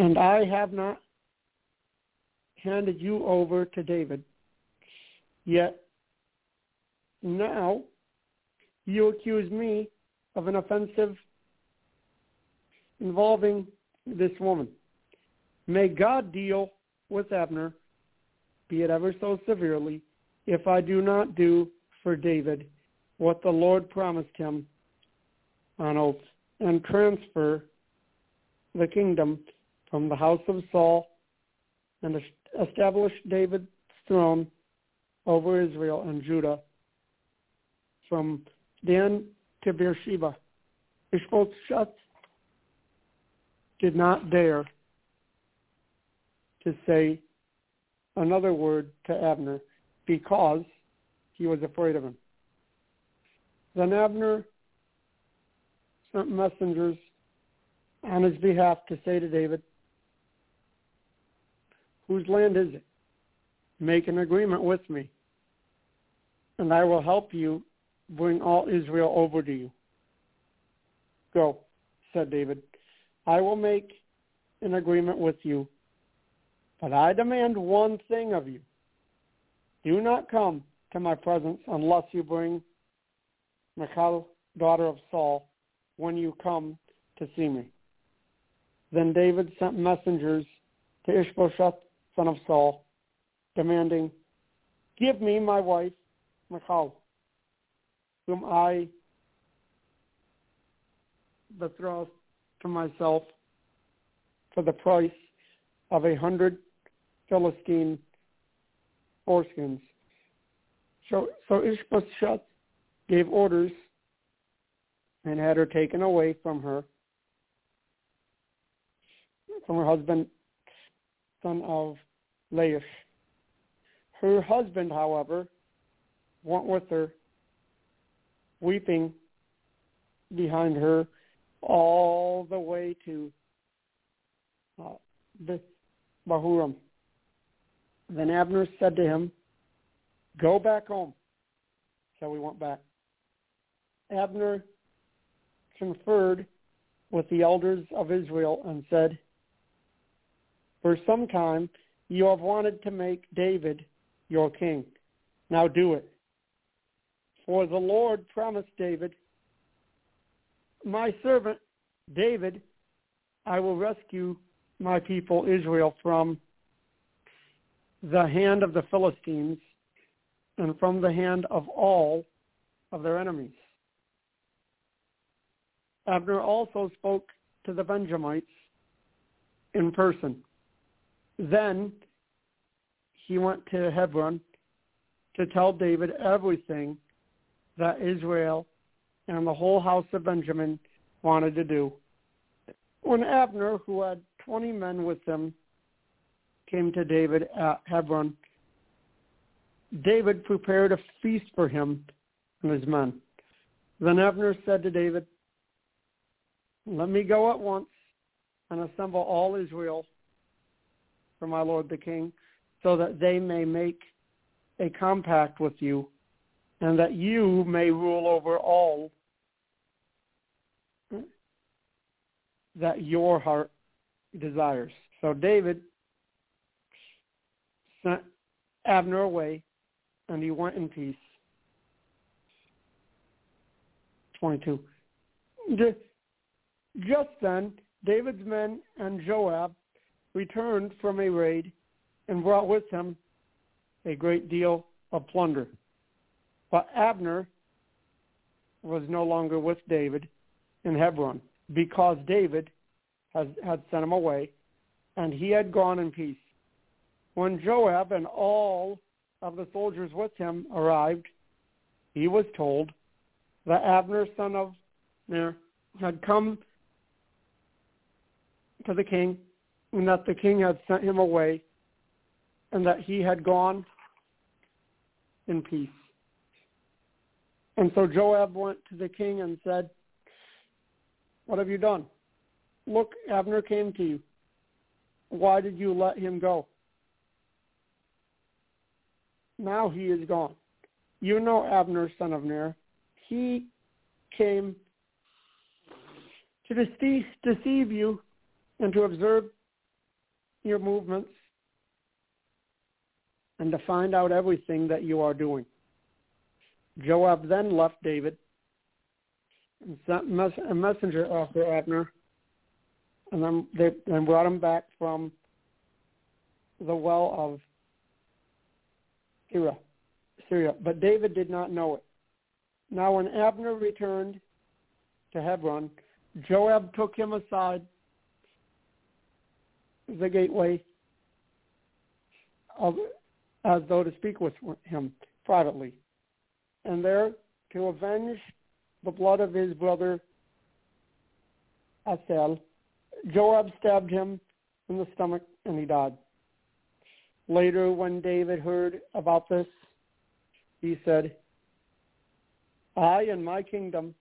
and I have not handed you over to David. Yet now you accuse me of an offensive involving this woman. May God deal with Abner, be it ever so severely, if I do not do for David what the Lord promised him on oath, and transfer the kingdom from the house of Saul and establish David's throne over Israel and Judah from Dan to Beersheba. Ishbosheth did not dare to say another word to Abner because he was afraid of him. Then Abner sent messengers on his behalf to say to David, whose land is it? Make an agreement with me, and I will help you bring all Israel over to you. Go, said David. I will make an agreement with you, but I demand one thing of you. Do not come to my presence unless you bring Michal, daughter of Saul, when you come to see me. Then David sent messengers to Ishbosheth, son of Saul, demanding, give me my wife, Michal, whom I betrothed to myself for the price of a hundred Philistine foreskins. So, so Ishbosheth gave orders and had her taken away from her, from her husband, son of Laish. Her husband, however, went with her, weeping behind her all the way to uh, the Bahurim. Then Abner said to him, go back home. So we went back. Abner conferred with the elders of Israel and said, for some time you have wanted to make David your king. Now do it. For the Lord promised David, my servant David, I will rescue my people Israel from the hand of the Philistines and from the hand of all of their enemies. Abner also spoke to the Benjamites in person. Then he went to Hebron to tell David everything that Israel and the whole house of Benjamin wanted to do. When Abner, who had twenty men with him, came to David at Hebron, David prepared a feast for him and his men. Then Abner said to David, let me go at once and assemble all Israel for my lord the king, so that they may make a compact with you, and that you may rule over all that your heart desires. So David sent Abner away, and he went in peace. twenty-two. Just then, David's men and Joab returned from a raid and brought with him a great deal of plunder. But Abner was no longer with David in Hebron, because David has, had sent him away, and he had gone in peace. When Joab and all of the soldiers with him arrived, he was told that Abner, son of Ner, had come to the king, and that the king had sent him away, and that he had gone in peace. And so Joab went to the king and said, what have you done? Look, Abner came to you. Why did you let him go? Now he is gone. You know Abner, son of Ner. He came to deceive, deceive you and to observe your movements and to find out everything that you are doing. Joab then left David and sent a messenger after Abner, and then they and brought him back from the well of Syria. Syria. But David did not know it. Now when Abner returned to Hebron, Joab took him aside the gateway of, as though to speak with him privately, and there to avenge the blood of his brother Asahel, Joab stabbed him in the stomach and he died. Later, when David heard about this, he said, I and my kingdom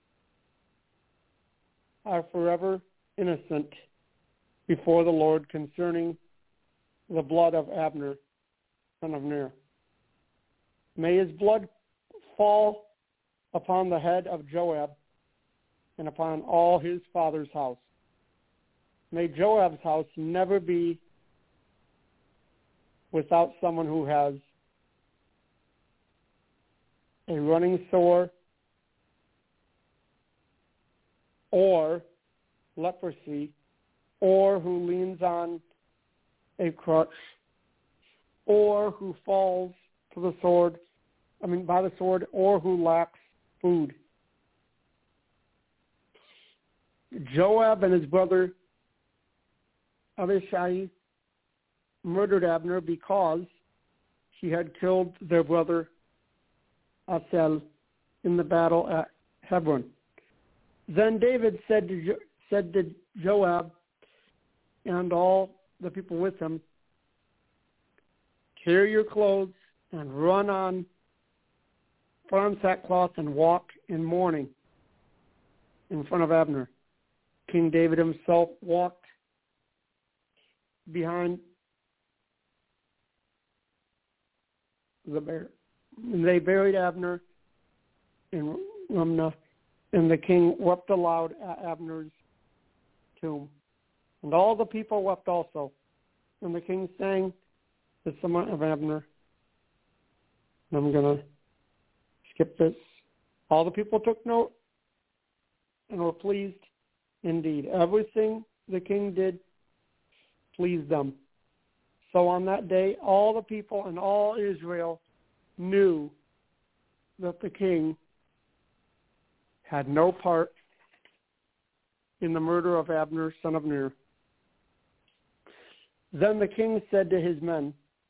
are forever innocent before the Lord concerning the blood of Abner, son of Ner. May his blood fall upon the head of Joab and upon all his father's house. May Joab's house never be without someone who has a running sore or leprosy, or who leans on a crutch, or who falls to the sword, I mean by the sword, or who lacks food. Joab and his brother Abishai murdered Abner because he had killed their brother Asahel in the battle at Hebron. Then David said to, jo- said to Joab and all the people with him, tear your clothes and run on, put on sackcloth and walk in mourning in front of Abner. King David himself walked behind the bear. And they buried Abner in Ramnah, and the king wept aloud at Abner's tomb. And all the people wept also. And the king sang the song of Abner. And I'm going to skip this. All the people took note and were pleased indeed. Everything the king did pleased them. So on that day, all the people and all Israel knew that the king had no part in the murder of Abner, son of Ner. Then the king said to his men,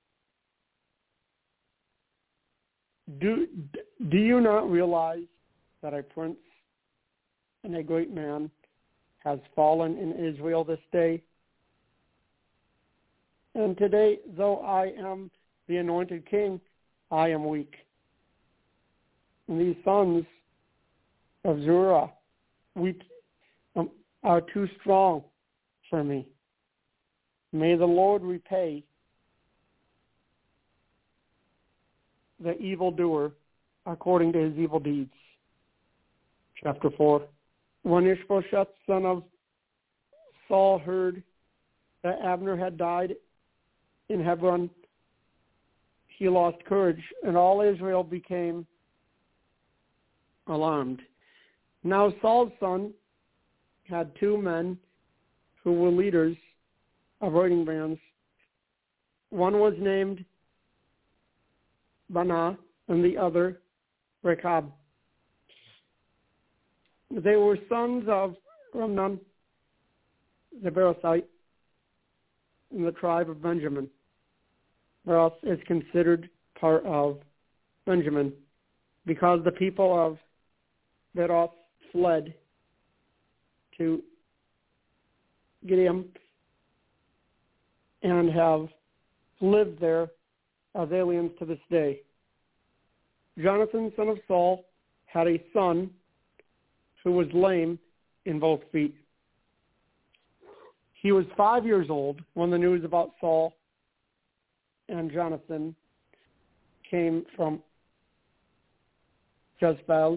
Do, do you not realize that a prince and a great man has fallen in Israel this day? And today, though I am the anointed king, I am weak. And these sons of Zeruiah we, um, are too strong for me. May the Lord repay the evildoer according to his evil deeds. Chapter four. When Ishbosheth, son of Saul, heard that Abner had died in Hebron, he lost courage, and all Israel became alarmed. Now Saul's son had two men who were leaders of raiding bands. One was named Baanah, and the other Rechab. They were sons of Ramnon, the Beerothite, in the tribe of Benjamin. Beeroth is considered part of Benjamin because the people of Beeroth fled to Gideon and have lived there as aliens to this day. Jonathan, son of Saul, had a son who was lame in both feet. He was five years old when the news about Saul and Jonathan came from Jezebel.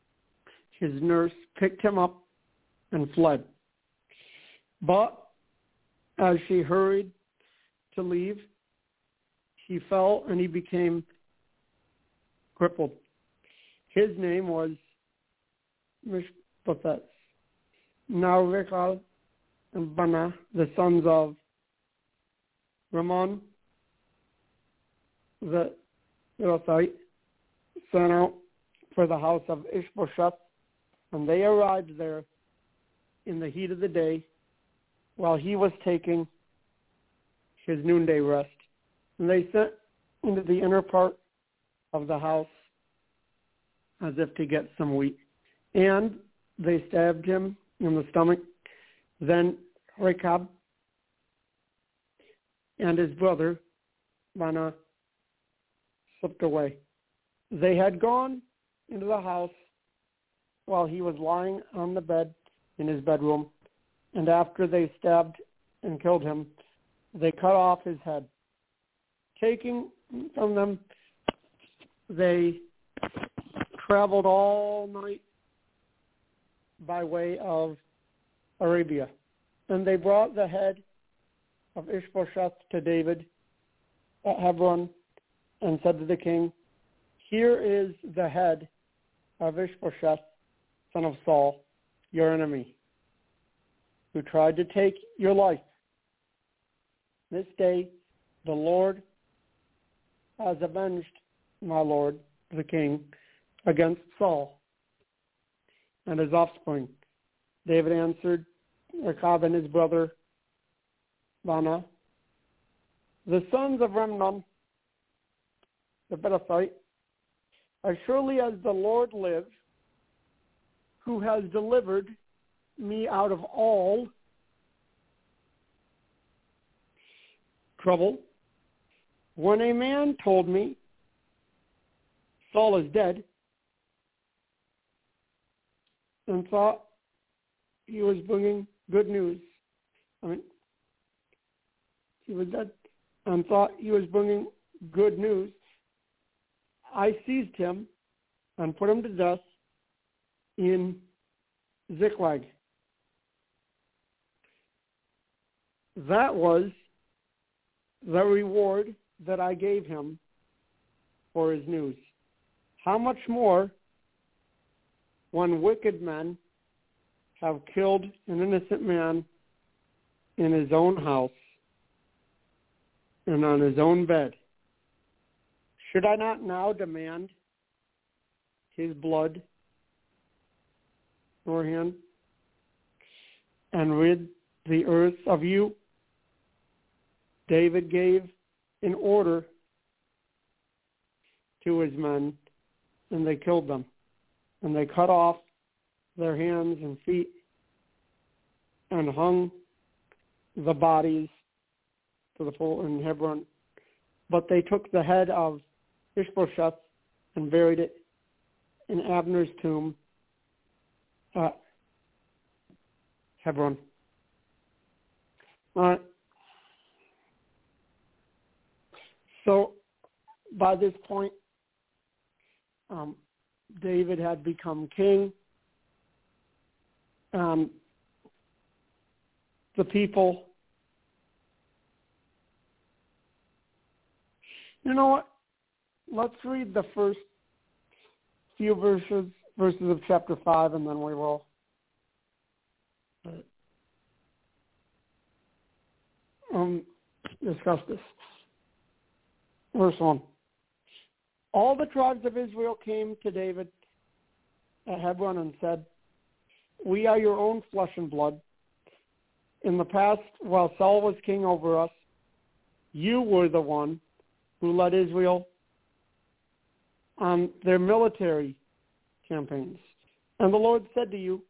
His nurse picked him up and fled. But as she hurried to leave, he fell and he became crippled. His name was Mishbosheth. Now Rechab and Bana, the sons of Ramon, the Elothite, sent out for the house of Ishbosheth, and they arrived there in the heat of the day while he was taking his noonday rest. And they sent into the inner part of the house as if to get some wheat. And they stabbed him in the stomach. Then Rechab and his brother, Bana, slipped away. They had gone into the house while he was lying on the bed in his bedroom, and after they stabbed and killed him, they cut off his head. Taking from them, they traveled all night by way of Arabia, and they brought the head of Ishbosheth to David at Hebron and said to the king, "Here is the head of Ishbosheth, son of Saul, your enemy, who tried to take your life. This day the Lord has avenged my lord, the king, against Saul and his offspring." David answered Rechab and his brother Bana, "The sons of Remnon, the Beerothite, as surely as the Lord lives, who has delivered me out of all trouble, when a man told me, 'Saul is dead,' and thought he was bringing good news, I mean, he was dead, and thought he was bringing good news, I seized him and put him to death in Ziklag. That was the reward that I gave him for his news. How much more when wicked men have killed an innocent man in his own house and on his own bed? Should I not now demand his blood your hand and rid the earth of you?" David gave an order to his men, and they killed them. And they cut off their hands and feet and hung the bodies to the full in Hebron. But they took the head of Ishbosheth and buried it in Abner's tomb at Hebron. All right. So by this point, um, David had become king. Um, the people, you know what? Let's read the first few verses, verses of chapter five, and then we will um, discuss this. Verse one. All the tribes of Israel came to David at Hebron and said, "We are your own flesh and blood. In the past, while Saul was king over us, you were the one who led Israel on their military campaigns. And the Lord said to you,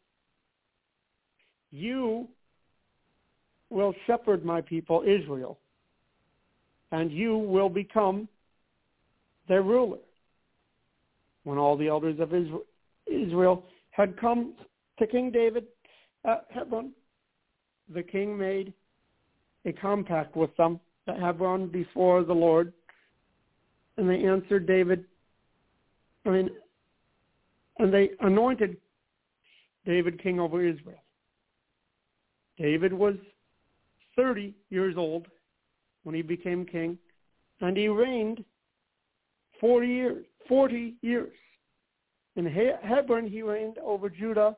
'You will shepherd my people Israel, and you will become their ruler.' When all the elders of Israel had come to King David at Hebron, the king made a compact with them at Hebron before the Lord, and they answered David, I mean, and they anointed David king over Israel. David was thirty years old when he became king, and he reigned forty years. forty years. In Hebron, he reigned over Judah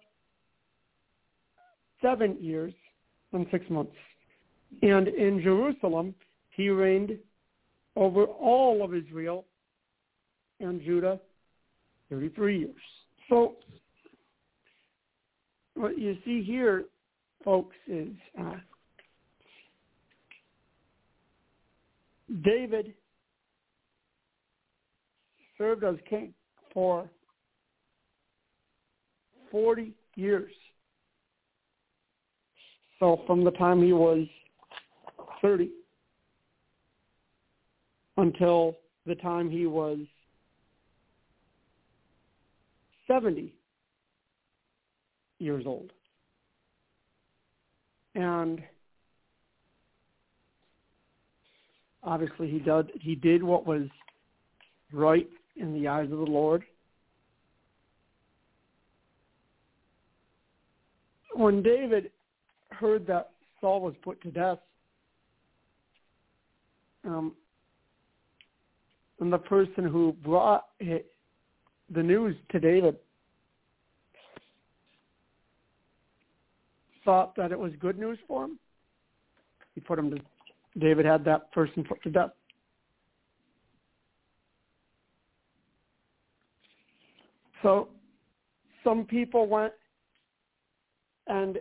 seven years and six months. And in Jerusalem, he reigned over all of Israel and Judah thirty-three years. So what you see here, folks, is uh, David served as king for forty years. So from the time he was thirty until the time he was seventy years old. And obviously he did, he did what was right in the eyes of the Lord. When David heard that Saul was put to death, um, and the person who brought it, the news to David thought that it was good news for him, he put him to, David had that person put to death. So some people went and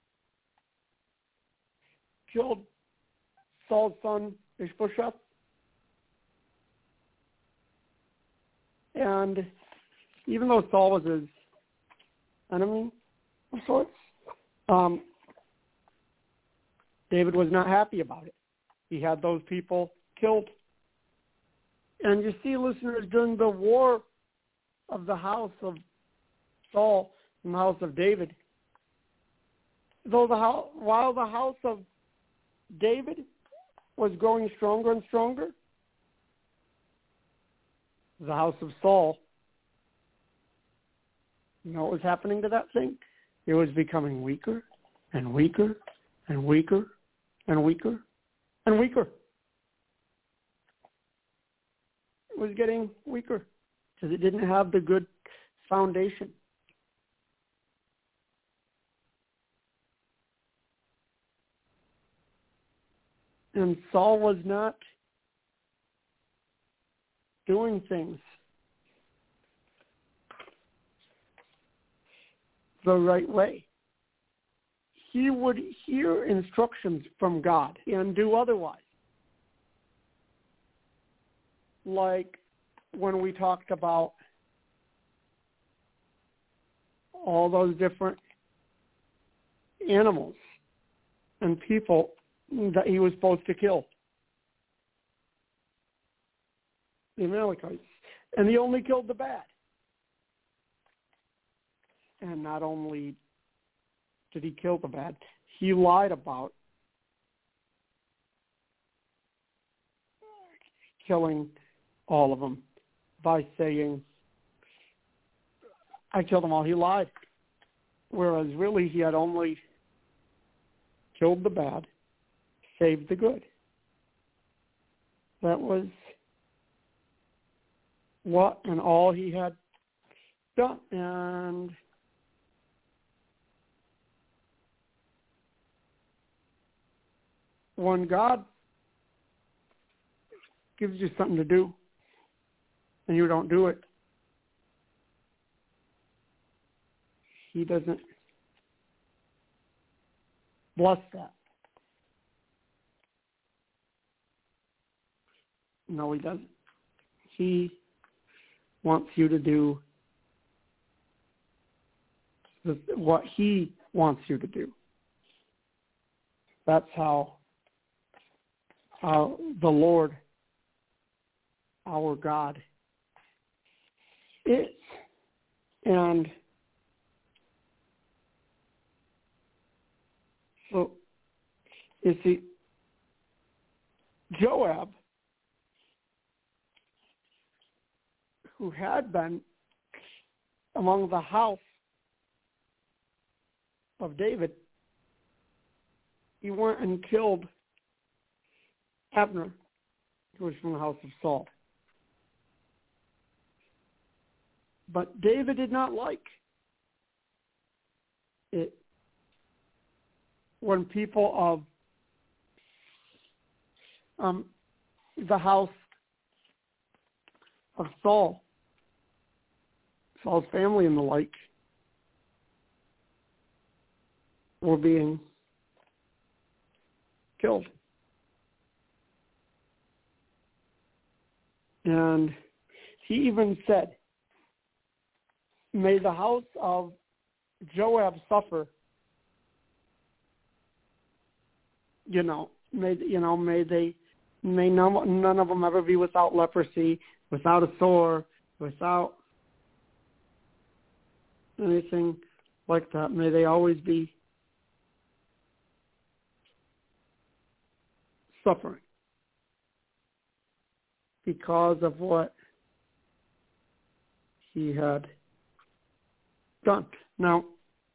killed Saul's son Ishbosheth, and even though Saul was his enemy of sorts, um, David was not happy about it. He had those people killed. And you see, listeners, during the war of the house of Saul and the house of David, though the house, while the house of David was growing stronger and stronger, the house of Saul, you know what was happening to that thing? It was becoming weaker and weaker and weaker and weaker and weaker. It was getting weaker because it didn't have the good foundation. And Saul was not doing things the right way. He would hear instructions from God and do otherwise. Like when we talked about all those different animals and people that he was supposed to kill, the Amalekites. And he only killed the bad. And not only did he kill the bad, he lied about killing all of them by saying, I killed them all. He lied. Whereas really he had only killed the bad, saved the good. That was what and all he had done. And when God gives you something to do and you don't do it, he doesn't bless that. No, he doesn't. He wants you to do what he wants you to do. That's how uh, the Lord, our God, is. And so, you see, Joab, who had been among the house of David, he went and killed Abner, who was from the house of Saul. But David did not like it when people of um, the house of Saul, Saul's family and the like, were being killed. And he even said, may the house of Joab suffer. You know, may you know, may they, may none, none of them ever be without leprosy, without a sore, without anything like that. May they always be suffering because of what he had done. Now, of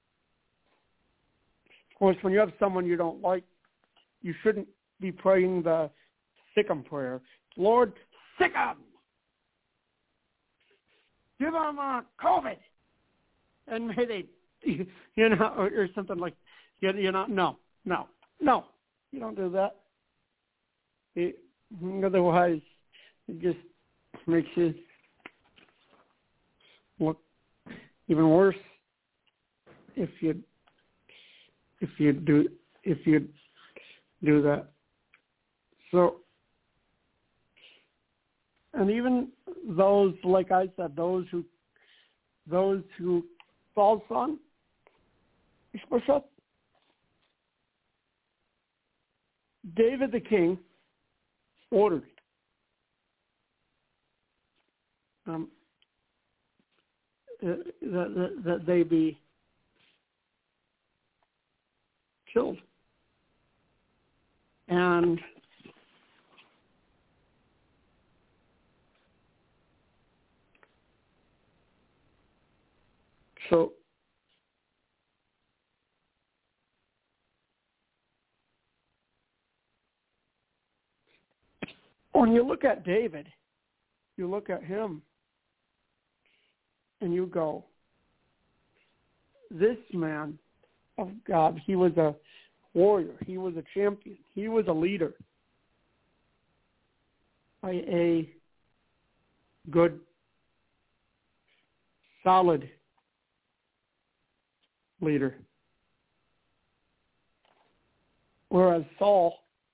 course, when you have someone you don't like, you shouldn't be praying the sick 'em prayer. Lord, sick 'em! Give them uh, COVID! And may they, you know, or, or something like, you, you know, no, no, no. You don't do that. It, otherwise, it just makes you look even worse if you if you do if you do that. So, and even those, like I said, those who those who Saul's son, Ishbosheth, David the king ordered um, that, that, that they be killed. And so when you look at David, you look at him and you go, this man of God, he was a warrior. He was a champion. He was a leader. A, a good, solid leader. Whereas Saul,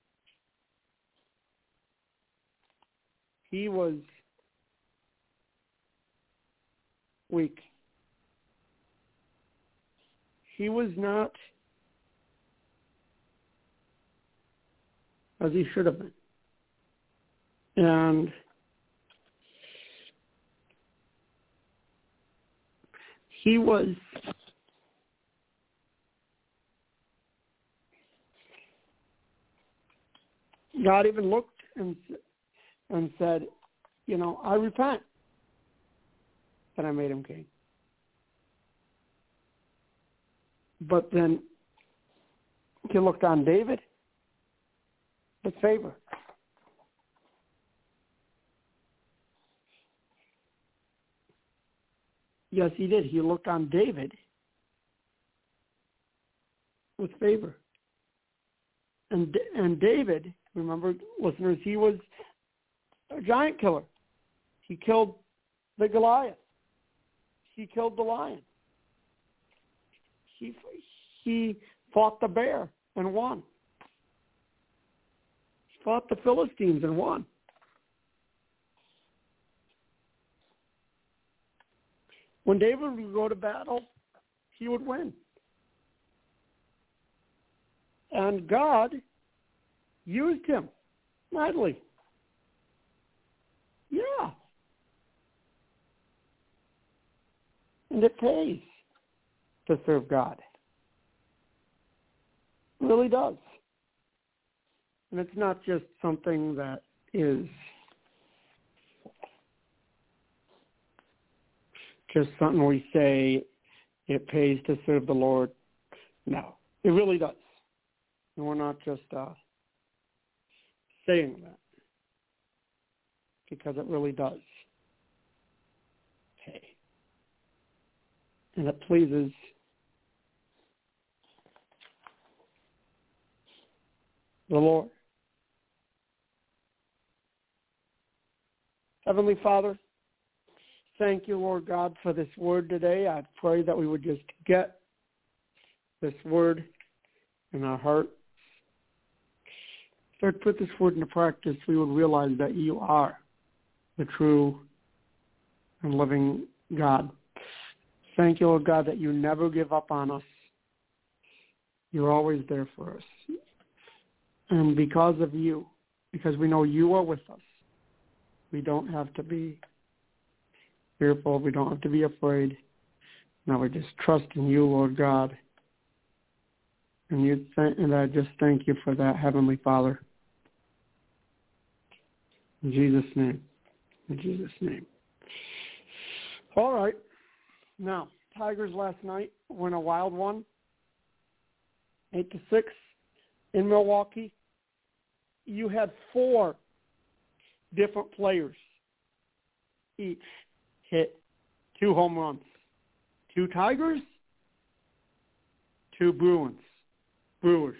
he was weak. He was not as he should have been. And he was God even looked and and said, you know, I repent that I made him king. But then he looked on David with favor. Yes, he did. He looked on David with favor. And and David, remember, listeners, he was a giant killer. He killed the Goliath. He killed the lion. He he fought the bear and won. He fought the Philistines and won. When David would go to battle, he would win. And God used him mightily. Yeah. And it pays to serve God. It really does. And it's not just something that is just something we say it pays to serve the Lord. No, it really does. And we're not just uh, saying that, because it really does pay. And it pleases the Lord. Heavenly Father, thank you, Lord God, for this word today. I pray that we would just get this word in our heart. Start to put this word into practice, we would realize that you are the true and living God. Thank you, Lord God, that you never give up on us. You're always there for us. And because of you, because we know you are with us, we don't have to be fearful. We don't have to be afraid. Now we just trust in you, Lord God. And you th- and I just thank you for that, Heavenly Father. In Jesus' name. In Jesus' name. All right. Now, Tigers last night win a wild one, eight to six in Milwaukee. You had four different players each hit two home runs. Two Tigers, two Bruins. Brewers.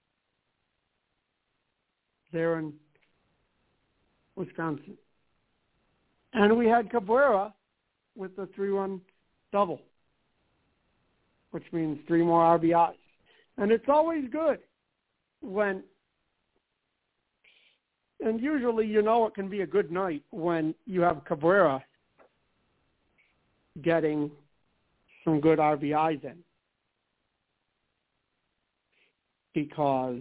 They're in Wisconsin. And we had Cabrera with the three-run double, which means three more R B Is. And it's always good when, and usually you know it can be a good night when you have Cabrera getting some good R B Is in. Because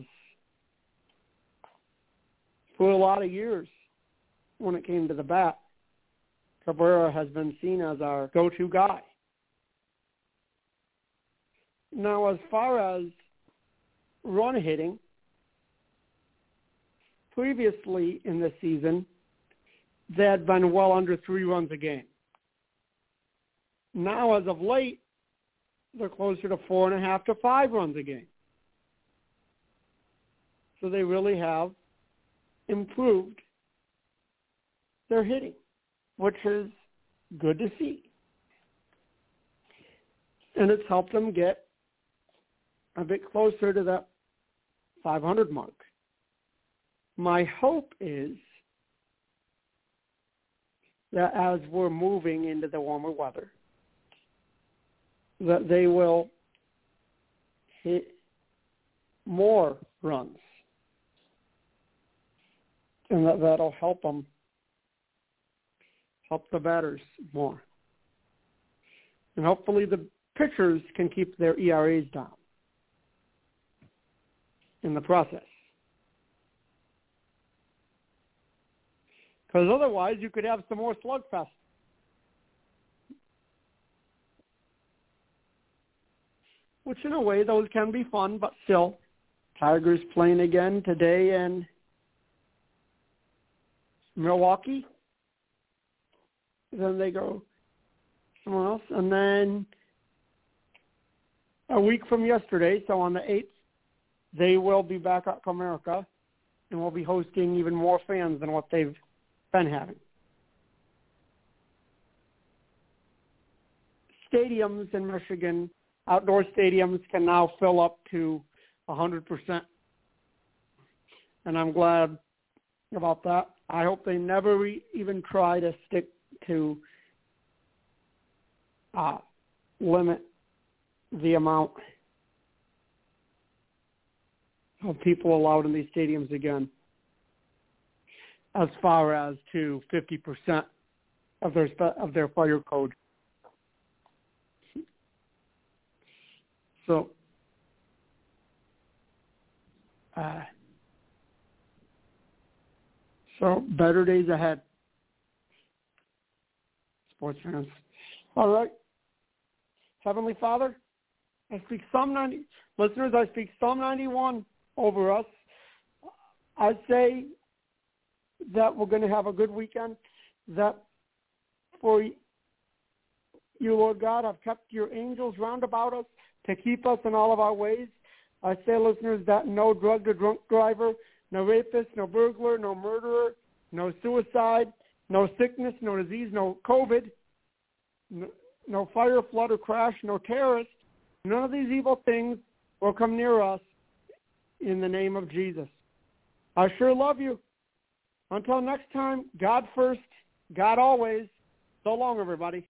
for a lot of years, when it came to the bat, Cabrera has been seen as our go-to guy. Now, as far as run hitting, previously in the season, they had been well under three runs a game. Now, as of late, they're closer to four and a half to five runs a game. So they really have improved their hitting, which is good to see. And it's helped them get a bit closer to that five hundred mark. My hope is that as we're moving into the warmer weather, that they will hit more runs. And that, that'll help them, help the batters more. And hopefully the pitchers can keep their E R As down in the process. Because otherwise you could have some more slugfest. Which in a way those can be fun, but still, Tigers playing again today and Milwaukee, then they go somewhere else, and then a week from yesterday, so on the eighth, they will be back at Comerica, and will be hosting even more fans than what they've been having. Stadiums in Michigan, outdoor stadiums, can now fill up to one hundred percent, and I'm glad about that. I hope they never re- even try to stick to uh, limit the amount of people allowed in these stadiums again, as far as to fifty percent of their of their fire code. So, uh, so better days ahead, sports fans. All right. Heavenly Father, I speak Psalm ninety. Listeners, I speak Psalm ninety-one over us. I say that we're going to have a good weekend, that for you, Lord God, have kept your angels round about us to keep us in all of our ways, I say, listeners, that no drug or drunk driver, no rapist, no burglar, no murderer, no suicide, no sickness, no disease, no COVID, no, no fire, flood, or crash, no terrorist, none of these evil things will come near us in the name of Jesus. I sure love you. Until next time, God first, God always. So long, everybody.